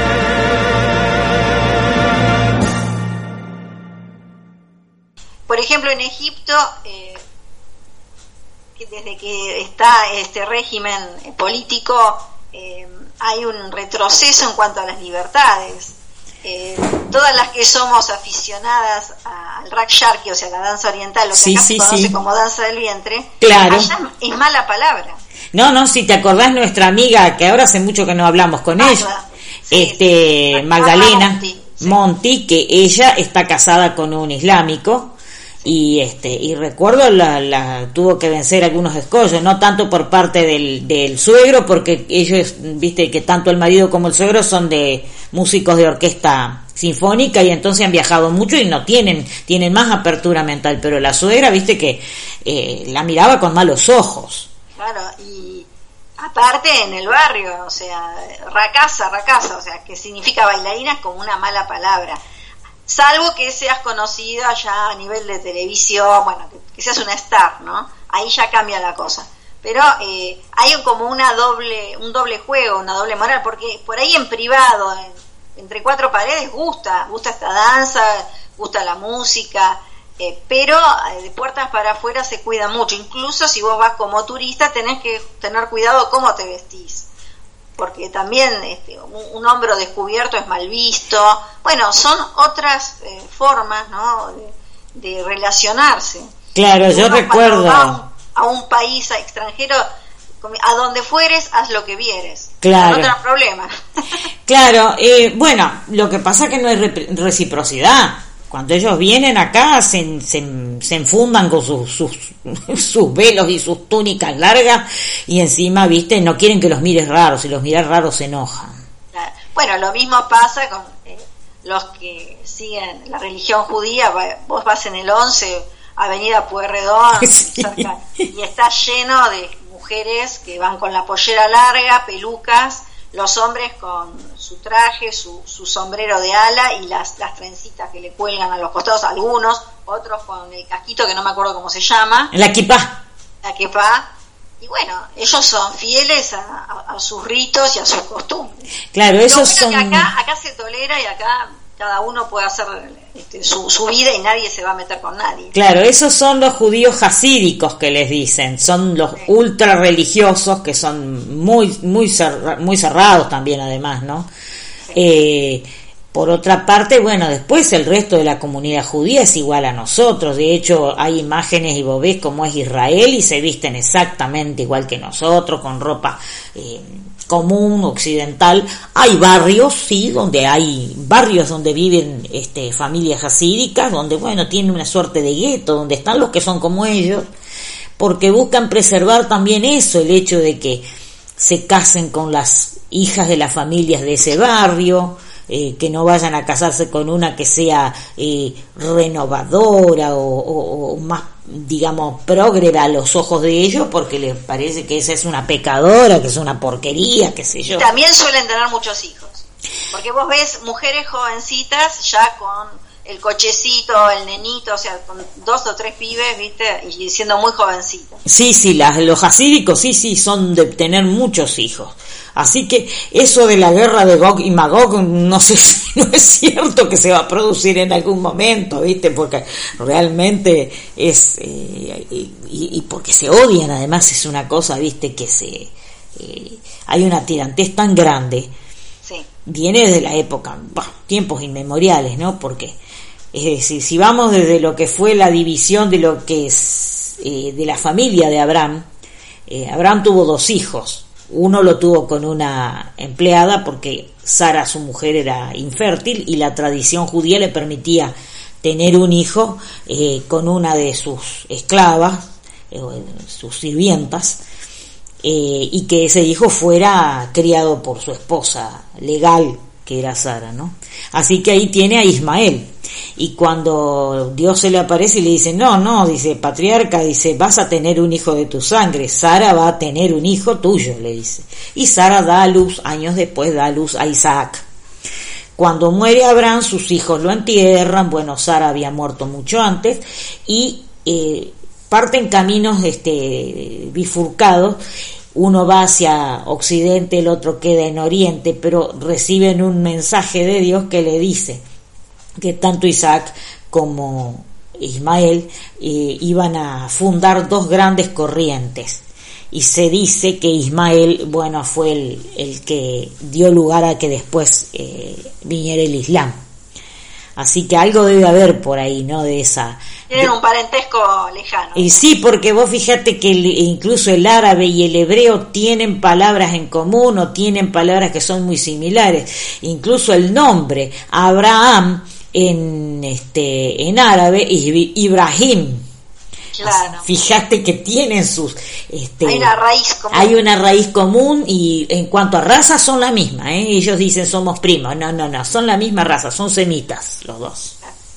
Por ejemplo, en Egipto, eh, que desde que está este régimen político, eh, hay un retroceso en cuanto a las libertades. Eh, todas las que somos aficionadas a, al rak sharki, o sea, la danza oriental, lo que sí, acá sí, se conoce sí. como danza del vientre, claro. allá es mala palabra. No, no, si te acordás, nuestra amiga, que ahora hace mucho que no hablamos con Magda, ella, sí, este sí. Magdalena Monti, sí. Monti, que ella está casada con un islámico, y este y recuerdo la, la tuvo que vencer algunos escollos, no tanto por parte del, del suegro, porque ellos, viste que tanto el marido como el suegro son de músicos de orquesta sinfónica, y entonces han viajado mucho y no tienen tienen más apertura mental, pero la suegra, viste que eh, la miraba con malos ojos. Claro, y aparte en el barrio, o sea, racasa, racasa, o sea, que significa bailarina, es como una mala palabra. Salvo que seas conocida ya a nivel de televisión, bueno, que, que seas una star, ¿no? Ahí ya cambia la cosa. Pero eh, hay como una doble, un doble juego, una doble moral, porque por ahí en privado, en, entre cuatro paredes, gusta, gusta esta danza, gusta la música, eh, pero eh, de puertas para afuera se cuida mucho. Incluso si vos vas como turista, tenés que tener cuidado cómo te vestís, porque también este, un, un hombro descubierto es mal visto. Bueno, son otras eh, formas, ¿no?, de, de relacionarse. Claro, yo Uno recuerdo va a un, a un país extranjero, a donde fueres, haz lo que vieres. Claro. No tendrás problema. Claro, eh, bueno, lo que pasa es que no hay reciprocidad. Cuando ellos vienen acá, se, se, se enfundan con sus, sus, sus velos y sus túnicas largas, y encima, viste, no quieren que los mires raros. Si los miras raros, se enojan. Bueno, lo mismo pasa con eh, los que siguen la religión judía. Vos vas en el once, Avenida Pueyrredón, sí. Y está lleno de mujeres que van con la pollera larga, pelucas, los hombres con su traje, su, su sombrero de ala y las, las trencitas que le cuelgan a los costados, algunos, otros con el casquito que no me acuerdo cómo se llama. La kipá. La kipá. Y bueno, ellos son fieles a, a, a sus ritos y a sus costumbres. Claro, esos son... son... Acá, acá se tolera y acá cada uno puede hacer este, su, su vida y nadie se va a meter con nadie. Claro, esos son los judíos hasídicos que les dicen, son los sí. ultra religiosos, que son muy muy cerra, muy cerrados también, además, ¿no? Sí. Eh, por otra parte, bueno, después el resto de la comunidad judía es igual a nosotros. De hecho, hay imágenes y vos ves cómo es Israel y se visten exactamente igual que nosotros, con ropa eh, común, occidental. Hay barrios, sí, donde hay barrios donde viven este, familias hasídicas, donde, bueno, tienen una suerte de gueto, donde están los que son como ellos, porque buscan preservar también eso, el hecho de que se casen con las hijas de las familias de ese barrio, eh, que no vayan a casarse con una que sea eh, renovadora o, o, o más, digamos, progre a los ojos de ellos, porque les parece que esa es una pecadora, que es una porquería, qué sé yo. También suelen tener muchos hijos, porque vos ves mujeres jovencitas ya con el cochecito, el nenito, o sea, con dos o tres pibes, viste, y siendo muy jovencitas. Sí, sí, las, los hasídicos sí, sí, son de tener muchos hijos. Así que eso de la guerra de Gog y Magog, no sé si no es cierto que se va a producir en algún momento, ¿viste? Porque realmente es... Eh, y, y porque se odian, además es una cosa, ¿viste? Que se... Eh, hay una tirantez tan grande. Sí. Viene desde la época, bah, tiempos inmemoriales, ¿no? Porque, es decir, si vamos desde lo que fue la división de lo que es... Eh, de la familia de Abraham, eh, Abraham tuvo dos hijos. Uno lo tuvo con una empleada porque Sara, su mujer, era infértil y la tradición judía le permitía tener un hijo eh, con una de sus esclavas, eh, sus sirvientas, eh, y que ese hijo fuera criado por su esposa legal, que era Sara, ¿no? Así que ahí tiene a Ismael. Y cuando Dios se le aparece y le dice, no, no, dice, patriarca, dice, vas a tener un hijo de tu sangre, Sara va a tener un hijo tuyo, le dice. Y Sara da a luz, años después da a luz a Isaac. Cuando muere Abraham, sus hijos lo entierran, bueno, Sara había muerto mucho antes, y eh, parten caminos este, bifurcados. Uno va hacia occidente, el otro queda en oriente, pero reciben un mensaje de Dios que le dice que tanto Isaac como Ismael eh, iban a fundar dos grandes corrientes, y se dice que Ismael, bueno, fue el, el que dio lugar a que después eh, viniera el Islam. Así que algo debe haber por ahí, ¿no? De esa... Tienen un parentesco lejano. Y sí, porque vos fíjate que el, incluso el árabe y el hebreo tienen palabras en común o tienen palabras que son muy similares. Incluso el nombre Abraham en este en árabe es Ibrahim. Claro. Fíjate que tienen sus este, hay una raíz común. Hay una raíz común, y en cuanto a raza son la misma, ¿eh? Ellos dicen somos primos, no, no, no, son la misma raza, son semitas los dos.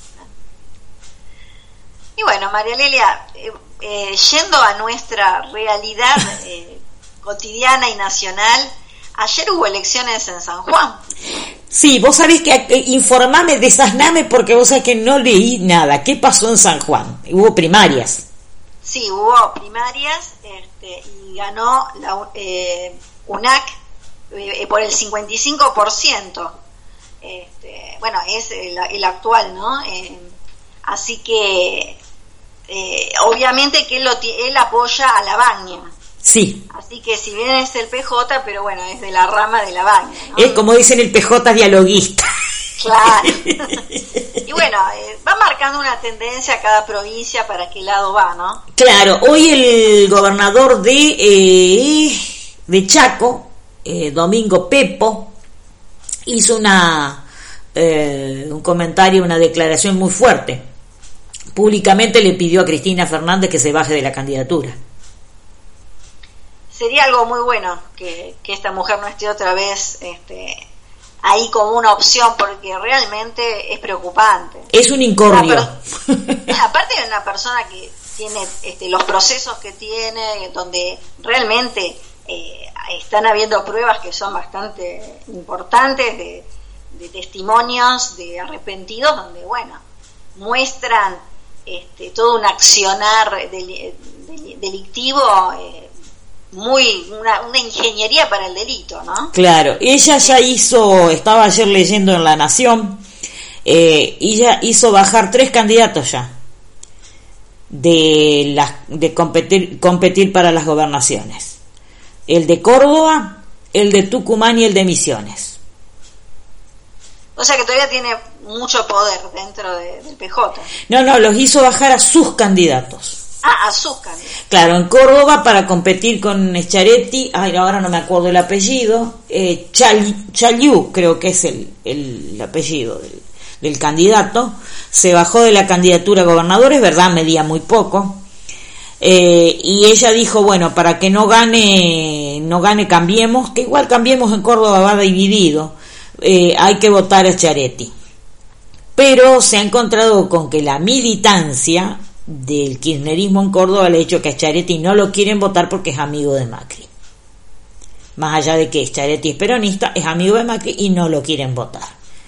Y bueno, María Lelia, eh, eh, yendo a nuestra realidad eh, cotidiana y nacional, ayer hubo elecciones en San Juan. Sí, vos sabés que eh, informame, desasname, porque vos sabés que no leí nada. ¿Qué pasó en San Juan? Hubo primarias. Sí, hubo primarias este, y ganó la eh, U N A C eh, por el cincuenta y cinco por ciento. Este, bueno, es el, el actual, ¿no? Eh, así que eh, obviamente que él, lo, él apoya a Lavagna. Sí. Así que si bien es el P J, pero bueno, es de la rama de Lavagna, ¿no? Es como dicen, el P J dialoguista. Claro. Y bueno, eh, va marcando una tendencia a cada provincia para qué lado va, ¿no? Claro, hoy el gobernador de, eh, de Chaco, eh, Domingo Pepo, hizo una eh, un comentario, una declaración muy fuerte. Públicamente le pidió a Cristina Fernández que se baje de la candidatura. Sería algo muy bueno que, que esta mujer no esté otra vez este, ahí como una opción, porque realmente es preocupante. Es un incordio. Per- aparte de una persona que tiene este, los procesos que tiene, donde realmente eh, están habiendo pruebas que son bastante importantes de, de testimonios de arrepentidos, donde, bueno, muestran este, todo un accionar del, del, delictivo eh, muy una, una ingeniería para el delito, ¿no? Claro, ella ya hizo, estaba ayer leyendo en La Nación, eh, ella hizo bajar tres candidatos ya de las de competir competir para las gobernaciones: el de Córdoba, el de Tucumán y el de Misiones. O sea que todavía tiene mucho poder dentro de, del P J. No, no, los hizo bajar a sus candidatos. Ah, Azúcar. Claro, en Córdoba para competir con Schiaretti, ay, ahora no me acuerdo el apellido, eh, Chal, Chaliú creo que es el, el, el apellido del, del candidato, se bajó de la candidatura a gobernador, es verdad, medía muy poco, eh, y ella dijo, bueno, para que no gane, no gane Cambiemos, que igual Cambiemos en Córdoba va dividido, eh, hay que votar a Schiaretti. Pero se ha encontrado con que la militancia del kirchnerismo en Córdoba le ha dicho que a Schiaretti no lo quieren votar porque es amigo de Macri. Más allá de que Schiaretti es peronista, es amigo de Macri y no lo quieren votar.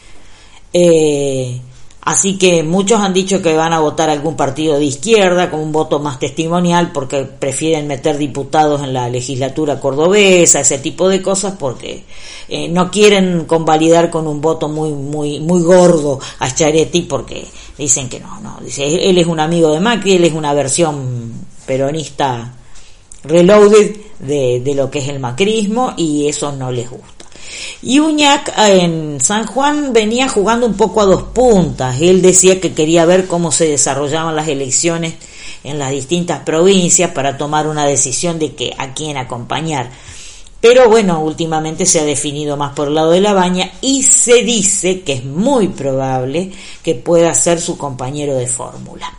Eh, así que muchos han dicho que van a votar algún partido de izquierda con un voto más testimonial, porque prefieren meter diputados en la legislatura cordobesa, ese tipo de cosas, porque eh, no quieren convalidar con un voto muy muy muy gordo a Schiaretti, porque dicen que no, no, dice, él es un amigo de Macri, él es una versión peronista reloaded de, de lo que es el macrismo, y eso no les gusta. Y Uñac en San Juan venía jugando un poco a dos puntas. Él decía que quería ver cómo se desarrollaban las elecciones en las distintas provincias para tomar una decisión de que a quién acompañar. Pero bueno, últimamente se ha definido más por el lado de La Baña y se dice que es muy probable que pueda ser su compañero de fórmula.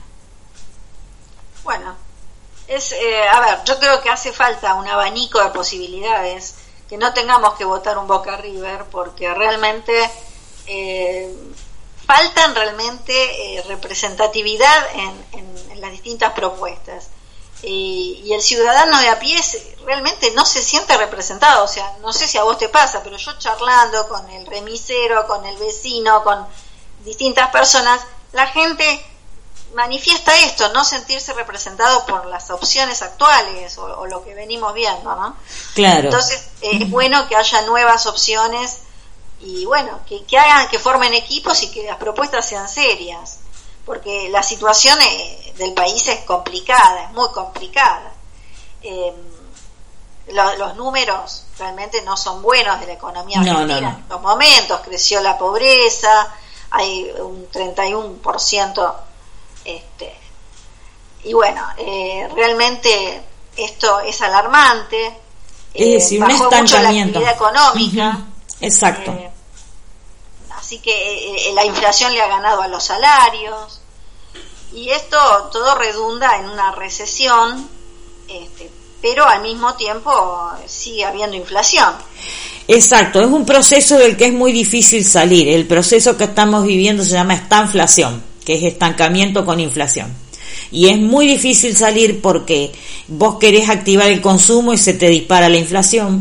Bueno, es eh, a ver, yo creo que hace falta un abanico de posibilidades, que no tengamos que votar un Boca River, porque realmente eh, faltan realmente eh, representatividad en, en, en las distintas propuestas. Y, y el ciudadano de a pie realmente no se siente representado. O sea, no sé si a vos te pasa, pero yo charlando con el remisero, con el vecino, con distintas personas, la gente manifiesta esto, no sentirse representado por las opciones actuales o, o lo que venimos viendo, ¿no? Claro. Entonces eh, es bueno que haya nuevas opciones y bueno, que, que hagan, que formen equipos y que las propuestas sean serias, porque la situación eh, del país es complicada, es muy complicada. Eh, lo, los números realmente no son buenos de la economía argentina. No, no, no. En estos momentos creció la pobreza, hay un treinta y uno por ciento. Este, y bueno, eh, realmente esto es alarmante, es decir, eh, un bajó mucho la estancamiento. actividad económica. Uh-huh. Exacto. Eh, así que eh, la inflación le ha ganado a los salarios y esto todo redunda en una recesión, este, pero al mismo tiempo sigue habiendo inflación. Exacto, es un proceso del que es muy difícil salir. El proceso que estamos viviendo se llama estanflación, que es estancamiento con inflación. Y es muy difícil salir porque vos querés activar el consumo y se te dispara la inflación.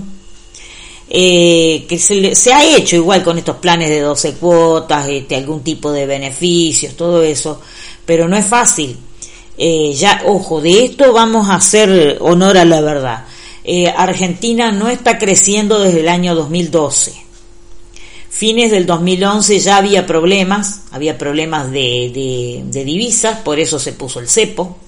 Eh, que se, se ha hecho igual con estos planes de doce cuotas, este, algún tipo de beneficios, todo eso, pero no es fácil. Eh, ya, ojo, de esto vamos a hacer honor a la verdad. Eh, Argentina no está creciendo desde el año dos mil doce. Fines del dos mil once ya había problemas, había problemas de, de, de divisas, por eso se puso el cepo.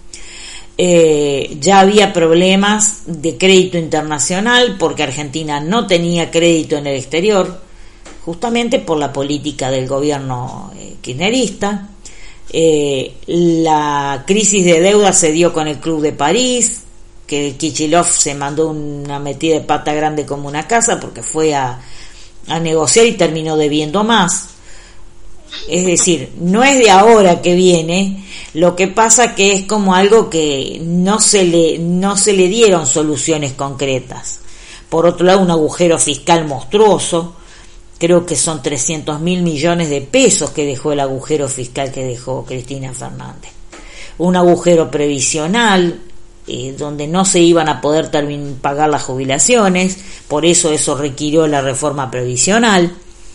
Eh, ya había problemas de crédito internacional, porque Argentina no tenía crédito en el exterior. justamente por la política del gobierno eh, kirchnerista. Eh, la crisis de deuda se dio con el Club de París, que Kicillof se mandó una metida de pata grande como una casa porque fue a, a negociar y terminó debiendo más. Es decir, no es de ahora que viene, lo que pasa que es como algo que no se le, no se le dieron soluciones concretas. Por otro lado, un agujero fiscal monstruoso, creo que son trescientos mil millones de pesos que dejó el agujero fiscal que dejó Cristina Fernández. Un agujero previsional, eh, donde no se iban a poder termin- pagar las jubilaciones, por eso eso requirió la reforma previsional,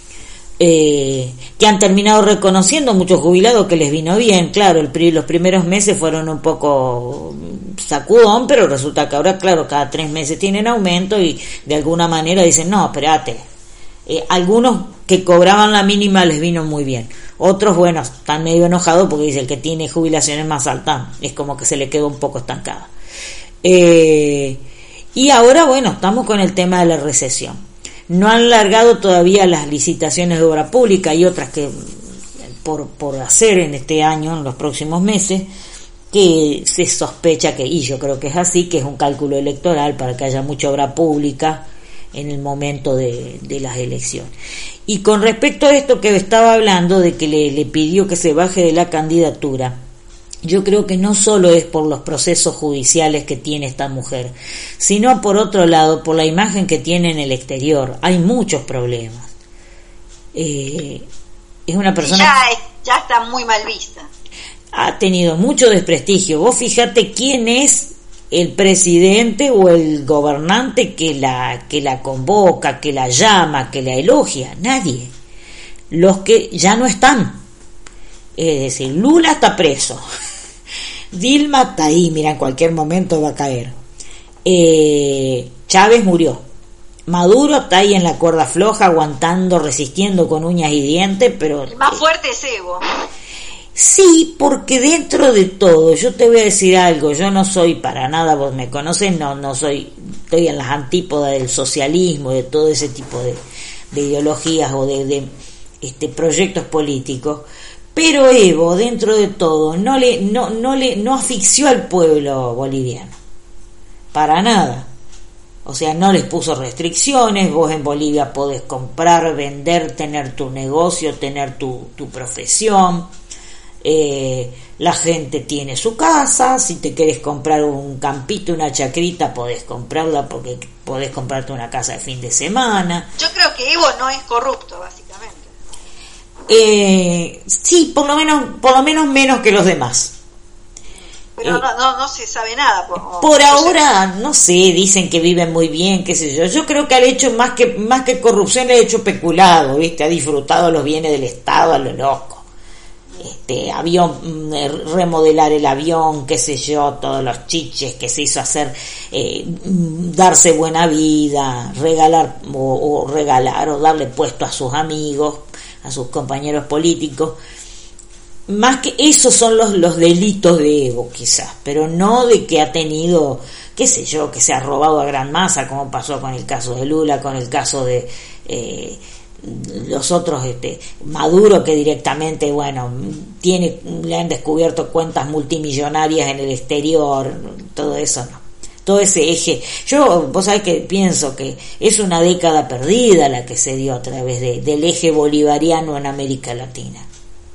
eh, que han terminado reconociendo muchos jubilados que les vino bien. Claro, el pri- los primeros meses fueron un poco sacudón, pero resulta que ahora, claro, cada tres meses tienen aumento y de alguna manera dicen, no, espérate. Eh, algunos que cobraban la mínima les vino muy bien, otros, bueno, están medio enojados porque dice el que tiene jubilaciones más altas es como que se le quedó un poco estancada. Eh, y ahora, bueno, estamos con el tema de la recesión. No han largado todavía las licitaciones de obra pública, hay otras que por, por hacer en este año, en los próximos meses, que se sospecha que, y yo creo que es así, que es un cálculo electoral para que haya mucha obra pública en el momento de, de las elecciones. Y con respecto a esto que estaba hablando, de que le, le pidió que se baje de la candidatura, yo creo que no solo es por los procesos judiciales que tiene esta mujer, sino por otro lado, por la imagen que tiene en el exterior. Hay muchos problemas. Eh, es una persona... Ya, ya está muy mal vista. Ha tenido mucho desprestigio. Vos fíjate quién es el presidente o el gobernante que la que la convoca, que la llama, que la elogia. Nadie. Los que ya no están. Es decir, Lula está preso. Dilma está ahí, mira, en cualquier momento va a caer. Eh, Chávez murió. Maduro está ahí en la cuerda floja, aguantando, resistiendo con uñas y dientes, pero... El más fuerte es Evo. Sí, porque dentro de todo, yo te voy a decir algo, yo no soy para nada, vos me conocés, no no soy, estoy en las antípodas del socialismo, de todo ese tipo de, de ideologías o de, de este proyectos políticos, pero Evo, dentro de todo, no le no no le no asfixió al pueblo boliviano, para nada. O sea, no les puso restricciones, vos en Bolivia podés comprar, vender, tener tu negocio, tener tu, tu profesión. Eh, la gente tiene su casa, si te querés comprar un campito, una chacrita, podés comprarla porque podés comprarte una casa de fin de semana. Yo creo que Evo no es corrupto, básicamente. Eh, sí, por lo menos, por lo menos menos que los demás. Pero eh, no, no, no se sabe nada. Por, por ahora, no sé, dicen que viven muy bien, qué sé yo. Yo creo que ha hecho más que más que corrupción, le ha hecho peculado, ¿viste? Ha disfrutado los bienes del Estado a lo loco. Este avión, remodelar el avión, qué sé yo, todos los chiches que se hizo hacer, eh, darse buena vida, regalar o, o regalar o darle puesto a sus amigos, a sus compañeros políticos. Más que esos son los, los delitos de Evo, quizás, pero no de que ha tenido, qué sé yo, que se ha robado a gran masa, como pasó con el caso de Lula, con el caso de eh, los otros, este Maduro, que directamente, bueno, tiene, le han descubierto cuentas multimillonarias en el exterior, todo eso, no. Todo ese eje, yo, vos sabés que pienso que es una década perdida la que se dio a través de, del eje bolivariano en América Latina.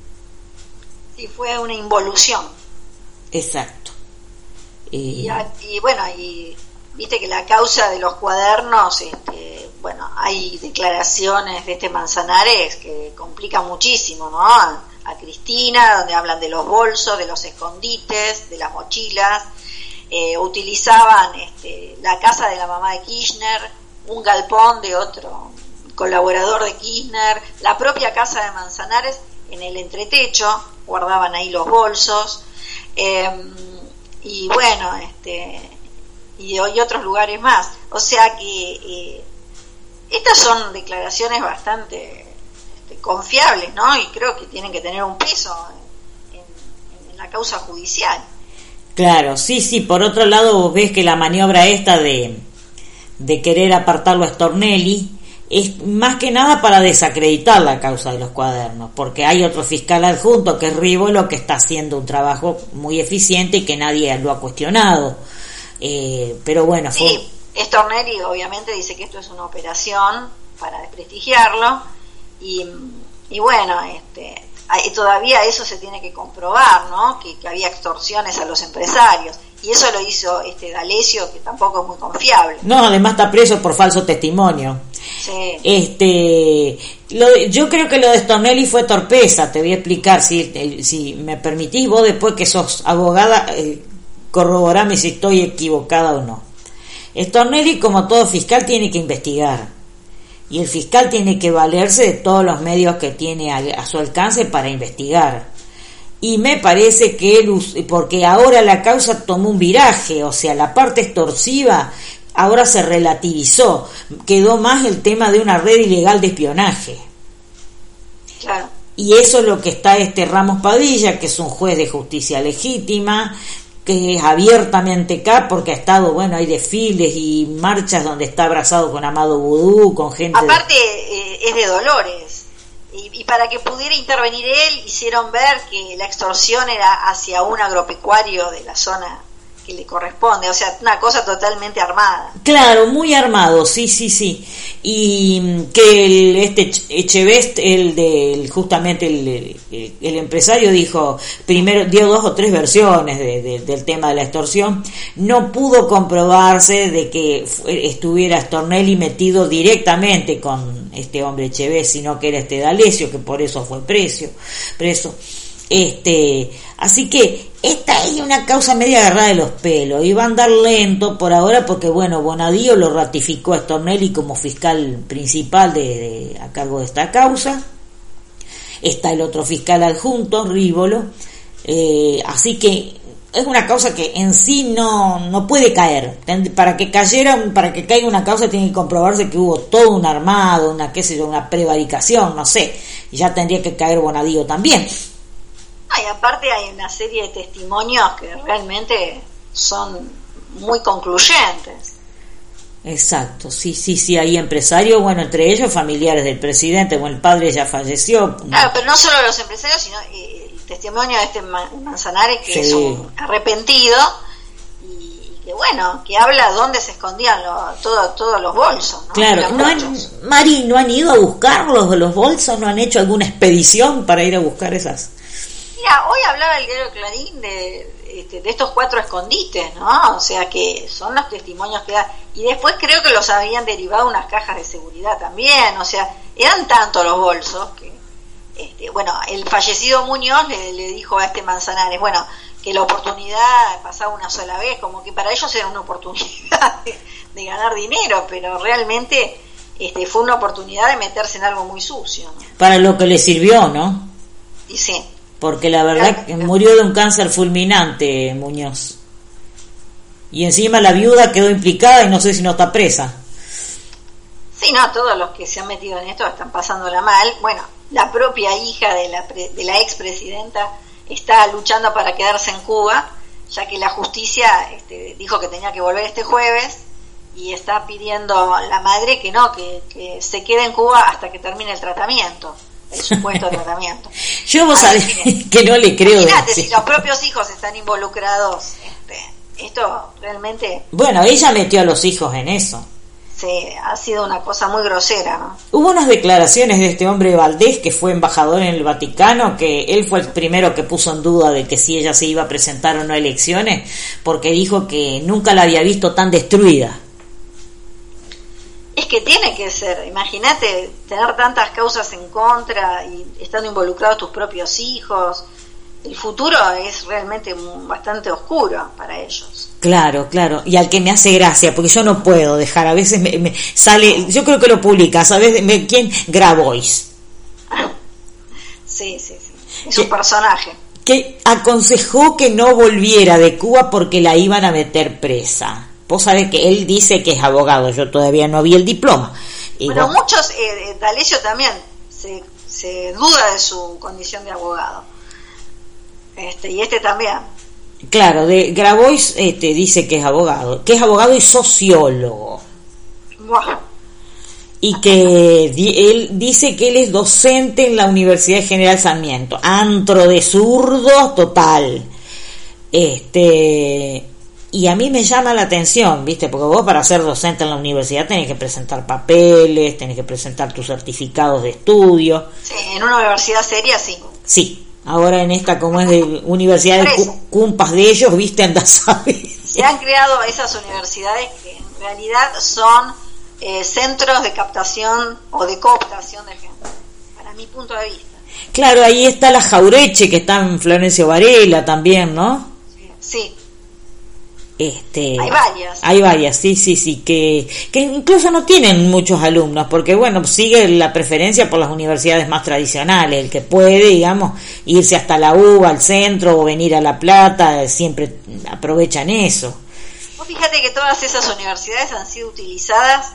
Sí, fue una involución. Exacto. Y, y bueno, y viste que la causa de los cuadernos, este, bueno, hay declaraciones de este Manzanares que complican muchísimo, ¿no? A, a Cristina, donde hablan de los bolsos, de los escondites, de las mochilas. Eh, utilizaban este, la casa de la mamá de Kirchner, un galpón de otro colaborador de Kirchner, la propia casa de Manzanares, en el entretecho guardaban ahí los bolsos, eh, y bueno, este y, y otros lugares más. O sea que eh, estas son declaraciones bastante este, confiables, ¿no? Y creo que tienen que tener un peso en, en, en la causa judicial. Claro, sí, sí. Por otro lado, vos ves que la maniobra esta de, de querer apartarlo a Stornelli es más que nada para desacreditar la causa de los cuadernos, porque hay otro fiscal adjunto que es Rívolo, que está haciendo un trabajo muy eficiente y que nadie lo ha cuestionado. Eh, pero bueno, sí, fue... Stornelli obviamente dice que esto es una operación para desprestigiarlo y, y bueno, este, todavía eso se tiene que comprobar, ¿no? Que, que había extorsiones a los empresarios. Y eso lo hizo este D'Alessio, que tampoco es muy confiable. No, además está preso por falso testimonio. Sí. Este, lo, yo creo que lo de Stornelli fue torpeza. Te voy a explicar, si, si me permitís, vos después que sos abogada, eh, corroborame si estoy equivocada o no. Stornelli, como todo fiscal, tiene que investigar. Y el fiscal tiene que valerse de todos los medios que tiene a, a su alcance para investigar. Y me parece que él, porque ahora la causa tomó un viraje, o sea, la parte extorsiva ahora se relativizó, quedó más el tema de una red ilegal de espionaje. Claro. Y eso es lo que está este Ramos Padilla, que es un juez de justicia legítima, que es abiertamente acá, porque ha estado, bueno, hay desfiles y marchas donde está abrazado con Amado Vudú, con gente... Aparte, de... eh, es de Dolores. Y, y para que pudiera intervenir él, hicieron ver que la extorsión era hacia un agropecuario de la zona que le corresponde, o sea, una cosa totalmente armada. Claro, muy armado, sí, sí, sí. Y que el, este Echevest, el de justamente el, el, el empresario, dijo, primero dio dos o tres versiones de, de, del tema de la extorsión. No pudo comprobarse de que estuviera Stornelli metido directamente con este hombre Echevest, sino que era este D'Alessio, que por eso fue preso. preso. Este, así que esta es una causa media agarrada de los pelos y va a andar lento por ahora porque bueno, Bonadío lo ratificó a Stornelli como fiscal principal de, de, a cargo de esta causa. Está el otro fiscal adjunto, Rívolo, eh, así que es una causa que en sí no, no puede caer. Para que cayera, para que caiga una causa tiene que comprobarse que hubo todo un armado, una qué sé yo, una prevaricación, no sé, y ya tendría que caer Bonadío también. Ah, y aparte hay una serie de testimonios que realmente son muy concluyentes. Exacto, sí, sí, sí, hay empresarios, bueno, entre ellos familiares del presidente, bueno, el padre ya falleció. Claro, pero no solo los empresarios, sino eh, el testimonio de este Manzanares, que sí. Es un arrepentido, y que bueno, que habla dónde se escondían lo, todo, todos los bolsos, ¿no? Claro, no han, Mari, ¿no han ido a buscarlos los bolsos? ¿No han hecho alguna expedición para ir a buscar esas? Mira, hoy hablaba el diario Clarín de, este, de estos cuatro escondites, ¿no? O sea que son los testimonios que da. Y después creo que los habían derivado unas cajas de seguridad también. O sea, eran tantos los bolsos que, este, bueno, el fallecido Muñoz le, le dijo a este Manzanares, bueno, que la oportunidad pasaba una sola vez, como que para ellos era una oportunidad de, de ganar dinero, pero realmente este, fue una oportunidad de meterse en algo muy sucio, ¿no? Para lo que le sirvió, ¿no? Y sí. Porque la verdad que murió de un cáncer fulminante Muñoz. Y encima la viuda quedó implicada y no sé si no está presa. Sí, no, todos los que se han metido en esto están pasándola mal. Bueno, la propia hija de la, pre, de la expresidenta está luchando para quedarse en Cuba, ya que la justicia este, dijo que tenía que volver este jueves y está pidiendo a la madre que no, que, que se quede en Cuba hasta que termine el tratamiento. El supuesto tratamiento. Yo vos sabés que, que no le creo. Imagínate, si los propios hijos están involucrados, este, esto realmente... Bueno, ella metió a los hijos en eso. Sí, ha sido una cosa muy grosera, ¿no? Hubo unas declaraciones de este hombre Valdés, que fue embajador en el Vaticano, que él fue el primero que puso en duda de que si ella se iba a presentar o no a elecciones, porque dijo que nunca la había visto tan destruida. Es que tiene que ser, imagínate tener tantas causas en contra y estando involucrados tus propios hijos. El futuro es realmente bastante oscuro para ellos. Claro, claro, y al que me hace gracia, porque yo no puedo dejar, a veces me, me sale, yo creo que lo publica, ¿sabes? Me, ¿quién? Grabois. Sí, sí, sí, es un personaje. Que aconsejó que no volviera de Cuba porque la iban a meter presa. Vos sabés que él dice que es abogado, yo todavía no vi el diploma. Y bueno, vos... muchos, eh, D'Alessio también se, se duda de su condición de abogado. Este, y este también. Claro, de Grabois este, dice que es abogado, que es abogado y sociólogo. Buah. y que di, él dice que él es docente en la Universidad General Sarmiento, antro de zurdos total. Este, y a mí me llama la atención, ¿viste? Porque vos para ser docente en la universidad tenés que presentar papeles, tenés que presentar tus certificados de estudio. Sí, en una universidad seria sí. Sí, ahora en esta como es de universidad de cu- cumpas de ellos, ¿viste? Andá a saber. Se han creado esas universidades que en realidad son eh, centros de captación o de cooptación de gente, para mi punto de vista. Claro, ahí está la Jaureche, que está en Florencio Varela también, ¿no? Sí. Este, hay varias. Hay varias, sí, sí, sí, que, que incluso no tienen muchos alumnos, porque bueno, sigue la preferencia por las universidades más tradicionales, el que puede, digamos, irse hasta la U B A, al centro, o venir a La Plata, siempre aprovechan eso. Vos fíjate que todas esas universidades han sido utilizadas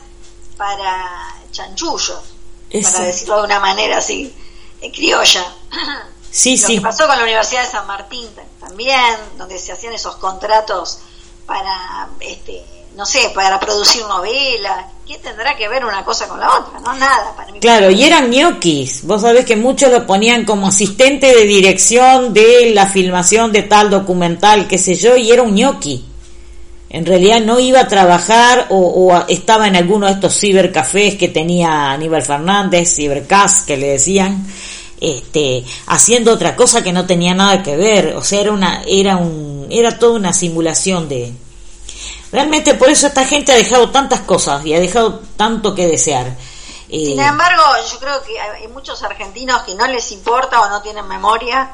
para chanchullos, eso, para decirlo de una manera así, eh, criolla. Sí, Lo sí. que pasó con la Universidad de San Martín también, donde se hacían esos contratos para, este, no sé, para producir novelas. ¿Qué tendrá que ver una cosa con la otra? No, nada. Para mí. Claro, y eran ñoquis. Vos sabés que muchos lo ponían como asistente de dirección de la filmación de tal documental, qué sé yo, y era un ñoqui. En realidad no iba a trabajar o, o estaba en alguno de estos cibercafés que tenía Aníbal Fernández, cibercas que le decían, este, haciendo otra cosa que no tenía nada que ver. O sea, era una, era un, era toda una simulación de. Realmente por eso esta gente ha dejado tantas cosas y ha dejado tanto que desear. Eh, Sin embargo, yo creo que hay muchos argentinos que no les importa o no tienen memoria,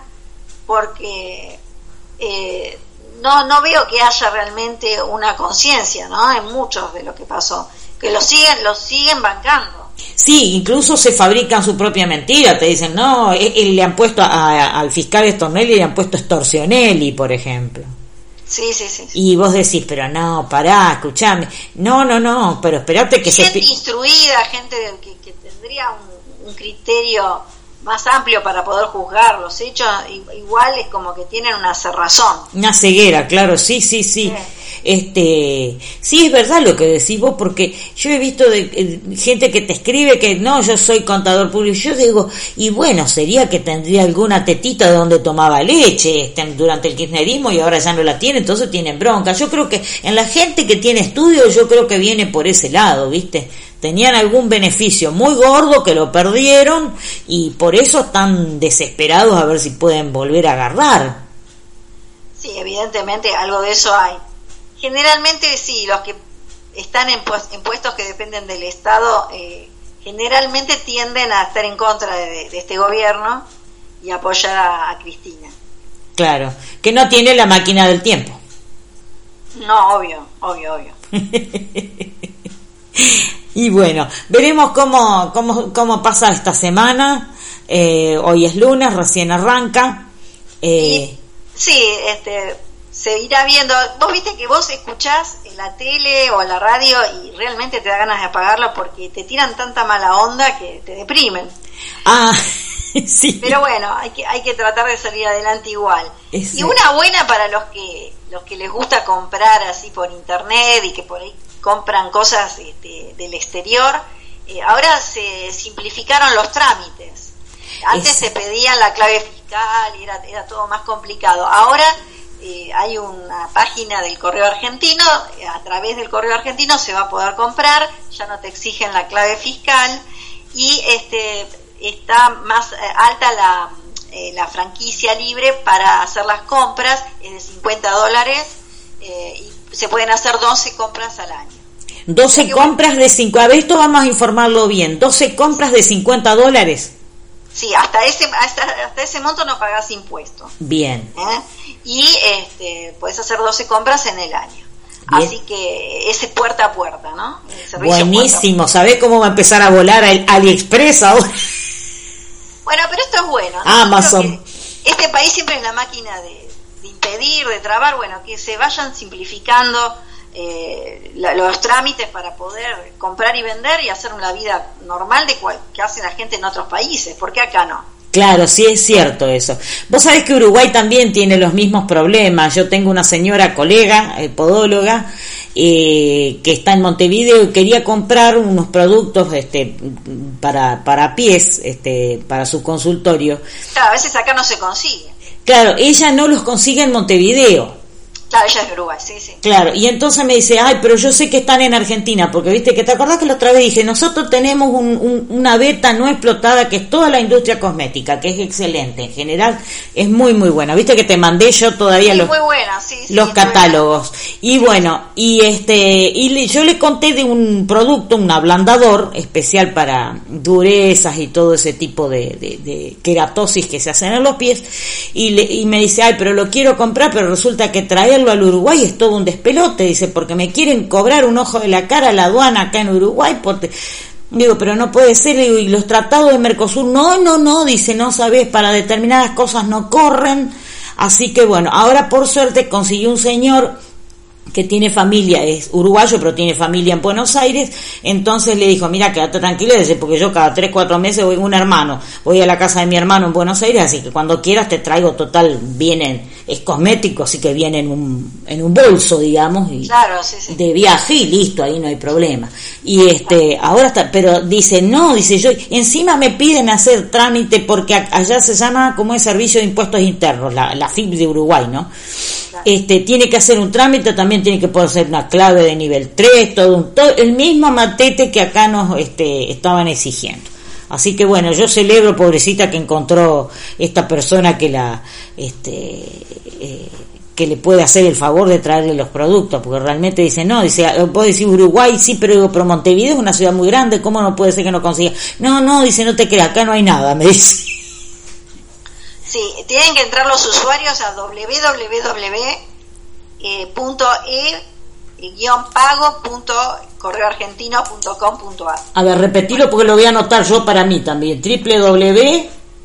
porque eh, no no veo que haya realmente una conciencia, ¿no? En muchos de lo que pasó, que lo siguen lo siguen bancando. Sí, incluso se fabrican su propia mentira, te dicen, no, eh, eh, le han puesto a, a, al fiscal Stornelli, le han puesto Storcionelli, por ejemplo. Sí, sí, sí, sí. Y vos decís, pero no, pará, escuchame. No, no, no, pero espérate que gente se... instruida, gente que, que tendría un, un criterio más amplio para poder juzgar los hechos, igual es como que tienen una cerrazón. Una ceguera, claro, sí, sí, sí. Sí. Este, sí, es verdad lo que decís vos, porque yo he visto de, de gente que te escribe que no, yo soy contador público. Yo digo, y bueno, sería que tendría alguna tetita de donde tomaba leche este, durante el kirchnerismo y ahora ya no la tiene, entonces tienen bronca. Yo creo que en la gente que tiene estudios, yo creo que viene por ese lado, ¿viste? Tenían algún beneficio muy gordo que lo perdieron y por eso están desesperados a ver si pueden volver a agarrar. Sí, evidentemente algo de eso hay. Generalmente sí, los que están en, pues, en puestos que dependen del Estado eh, generalmente tienden a estar en contra de, de este gobierno y apoyar a, a Cristina. Claro, que no tiene la máquina del tiempo. No, obvio, obvio, obvio. Y bueno, veremos cómo cómo cómo pasa esta semana. Eh, hoy es lunes, recién arranca. Eh, y, sí, este, se irá viendo. Vos viste que vos escuchás en la tele o la radio y realmente te da ganas de apagarla porque te tiran tanta mala onda que te deprimen. Ah, sí. Pero bueno, hay que hay que tratar de salir adelante igual. Es y una buena para los que los que les gusta comprar así por internet y que por ahí compran cosas este, del exterior, eh, ahora se simplificaron los trámites. Antes se pedían la clave fiscal y era, era todo más complicado. Ahora eh, hay una página del Correo Argentino, eh, a través del Correo Argentino se va a poder comprar, ya no te exigen la clave fiscal y este está más eh, alta la, eh, la franquicia libre para hacer las compras, es de cincuenta dólares eh, y se pueden hacer doce compras al año. doce compras de cinco, a ver, esto vamos a informarlo bien, doce compras de cincuenta dólares. Sí, hasta ese hasta, hasta ese monto no pagás impuestos. Bien. ¿Eh? Y este puedes hacer doce compras en el año. Bien. Así que ese puerta a puerta, ¿no? Buenísimo, ¿sabés cómo va a empezar a volar el AliExpress ahora? Bueno, pero esto es bueno, ¿no? Amazon. Este país siempre es la máquina de, de impedir, de trabar, bueno, que se vayan simplificando eh, la, los trámites para poder comprar y vender y hacer una vida normal de cual, que hace la gente en otros países, ¿por qué acá no? Claro, sí es cierto eso. Vos sabés que Uruguay también tiene los mismos problemas. Yo tengo una señora colega, eh, podóloga, eh, que está en Montevideo y quería comprar unos productos este para para pies, este para su consultorio. Claro, a veces acá no se consigue. Claro, ella no los consigue en Montevideo. Claro, ella es de Uruguay, sí, sí. Claro, y entonces me dice, ay, pero yo sé que están en Argentina, porque viste que te acordás que la otra vez dije, nosotros tenemos un, un, una beta no explotada que es toda la industria cosmética, que es excelente, en general es muy muy buena. Viste que te mandé yo todavía sí, los, muy buena, sí, sí, los catálogos. Y bueno, y este y le, yo le conté de un producto, un ablandador especial para durezas y todo ese tipo de, de, de queratosis que se hacen en los pies, y, le, y me dice, ay, pero lo quiero comprar, pero resulta que traer al Uruguay es todo un despelote, dice, porque me quieren cobrar un ojo de la cara a la aduana acá en Uruguay, porque digo, pero no puede ser, digo, y los tratados de Mercosur, no, no, no, dice, no sabes, para determinadas cosas no corren, así que bueno, ahora por suerte consiguió un señor que tiene familia, es uruguayo, pero tiene familia en Buenos Aires, entonces le dijo, mira, quédate tranquila, dice, porque yo cada tres, cuatro meses voy con un hermano, voy a la casa de mi hermano en Buenos Aires, así que cuando quieras te traigo, total, vienen, es cosmético, así que viene en un, en un bolso, digamos, y claro, sí, sí. de viaje y listo, ahí no hay problema. Y este, ahora está, pero dice, no, dice yo, encima me piden hacer trámite porque allá se llama como es Servicio de Impuestos Internos, la, la F I P de Uruguay, ¿no? Este, tiene que hacer un trámite, también tiene que poder hacer una clave de nivel tres, todo, un, todo el mismo matete que acá nos este, estaban exigiendo. Así que bueno, yo celebro, pobrecita, que encontró esta persona que la este eh, que le puede hacer el favor de traerle los productos, porque realmente dice, no, dice, vos decís Uruguay, sí, pero, pero Montevideo es una ciudad muy grande, ¿cómo no puede ser que no consiga? No, no, dice, no te creas, acá no hay nada, me dice. Sí, tienen que entrar los usuarios a w w w punto e guion pago punto correo argentino punto com punto a r. A ver, repetilo porque lo voy a anotar yo para mí también. w w w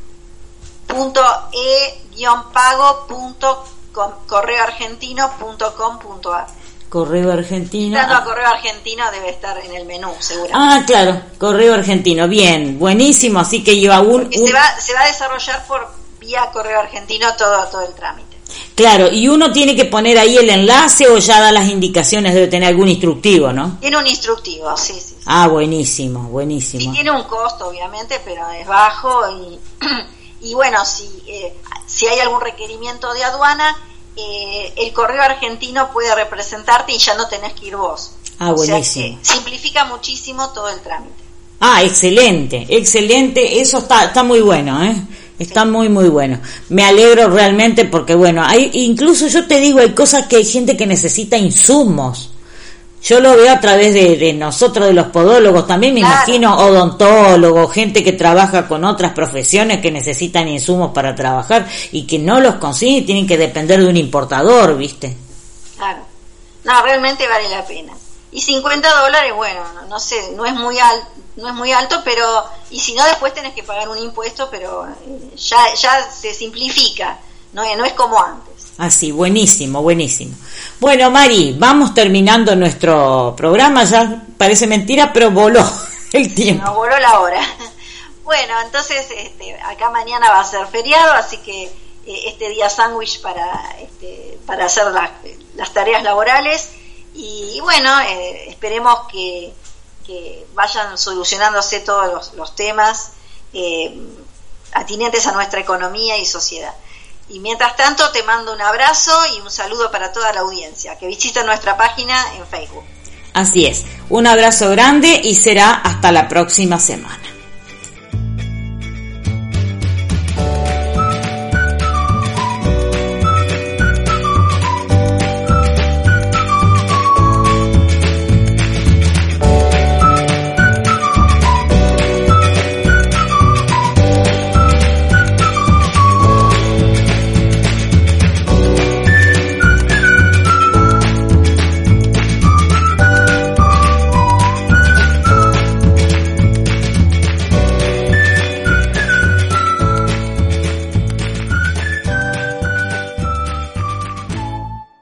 punto e guion pago punto correo argentino punto com punto a r. Correo argentino. Entrando a correo argentino debe estar en el menú, seguramente. Ah, claro, correo argentino. Bien, buenísimo. Así que yo aún. Un... Se va, se va a desarrollar por vía correo argentino todo, todo el trámite. Claro, y uno tiene que poner ahí el enlace o ya da las indicaciones, debe tener algún instructivo, ¿no? Tiene un instructivo, sí, sí. sí. Ah, buenísimo, buenísimo. Sí, tiene un costo, obviamente, pero es bajo y, y bueno, si, eh, si hay algún requerimiento de aduana, eh, el correo argentino puede representarte y ya no tenés que ir vos. Ah, buenísimo. O sea, simplifica muchísimo todo el trámite. Ah, excelente, excelente, eso está, está muy bueno, ¿eh? Está sí. muy muy bueno. Me alegro realmente porque bueno, hay incluso yo te digo, hay cosas que hay gente que necesita insumos. Yo lo veo a través de, de nosotros, de los podólogos, también me claro. imagino odontólogos, gente que trabaja con otras profesiones que necesitan insumos para trabajar y que no los consiguen y tienen que depender de un importador, ¿viste? Claro. No, realmente vale la pena. Y cincuenta dólares, bueno, no, no sé, no es muy alto. No es muy alto, pero y si no después tenés que pagar un impuesto, pero ya ya se simplifica, no, no es como antes. Así, buenísimo, buenísimo. Bueno, Mari, vamos terminando nuestro programa, ya parece mentira, pero voló el tiempo. Nos voló la hora. Bueno, entonces este, acá mañana va a ser feriado, así que eh, este día sándwich para este, para hacer las, las tareas laborales y, y bueno, eh, esperemos que que vayan solucionándose todos los, los temas eh, atinentes a nuestra economía y sociedad. Y mientras tanto te mando un abrazo y un saludo para toda la audiencia que visita nuestra página en Facebook. Así es, un abrazo grande y será hasta la próxima semana.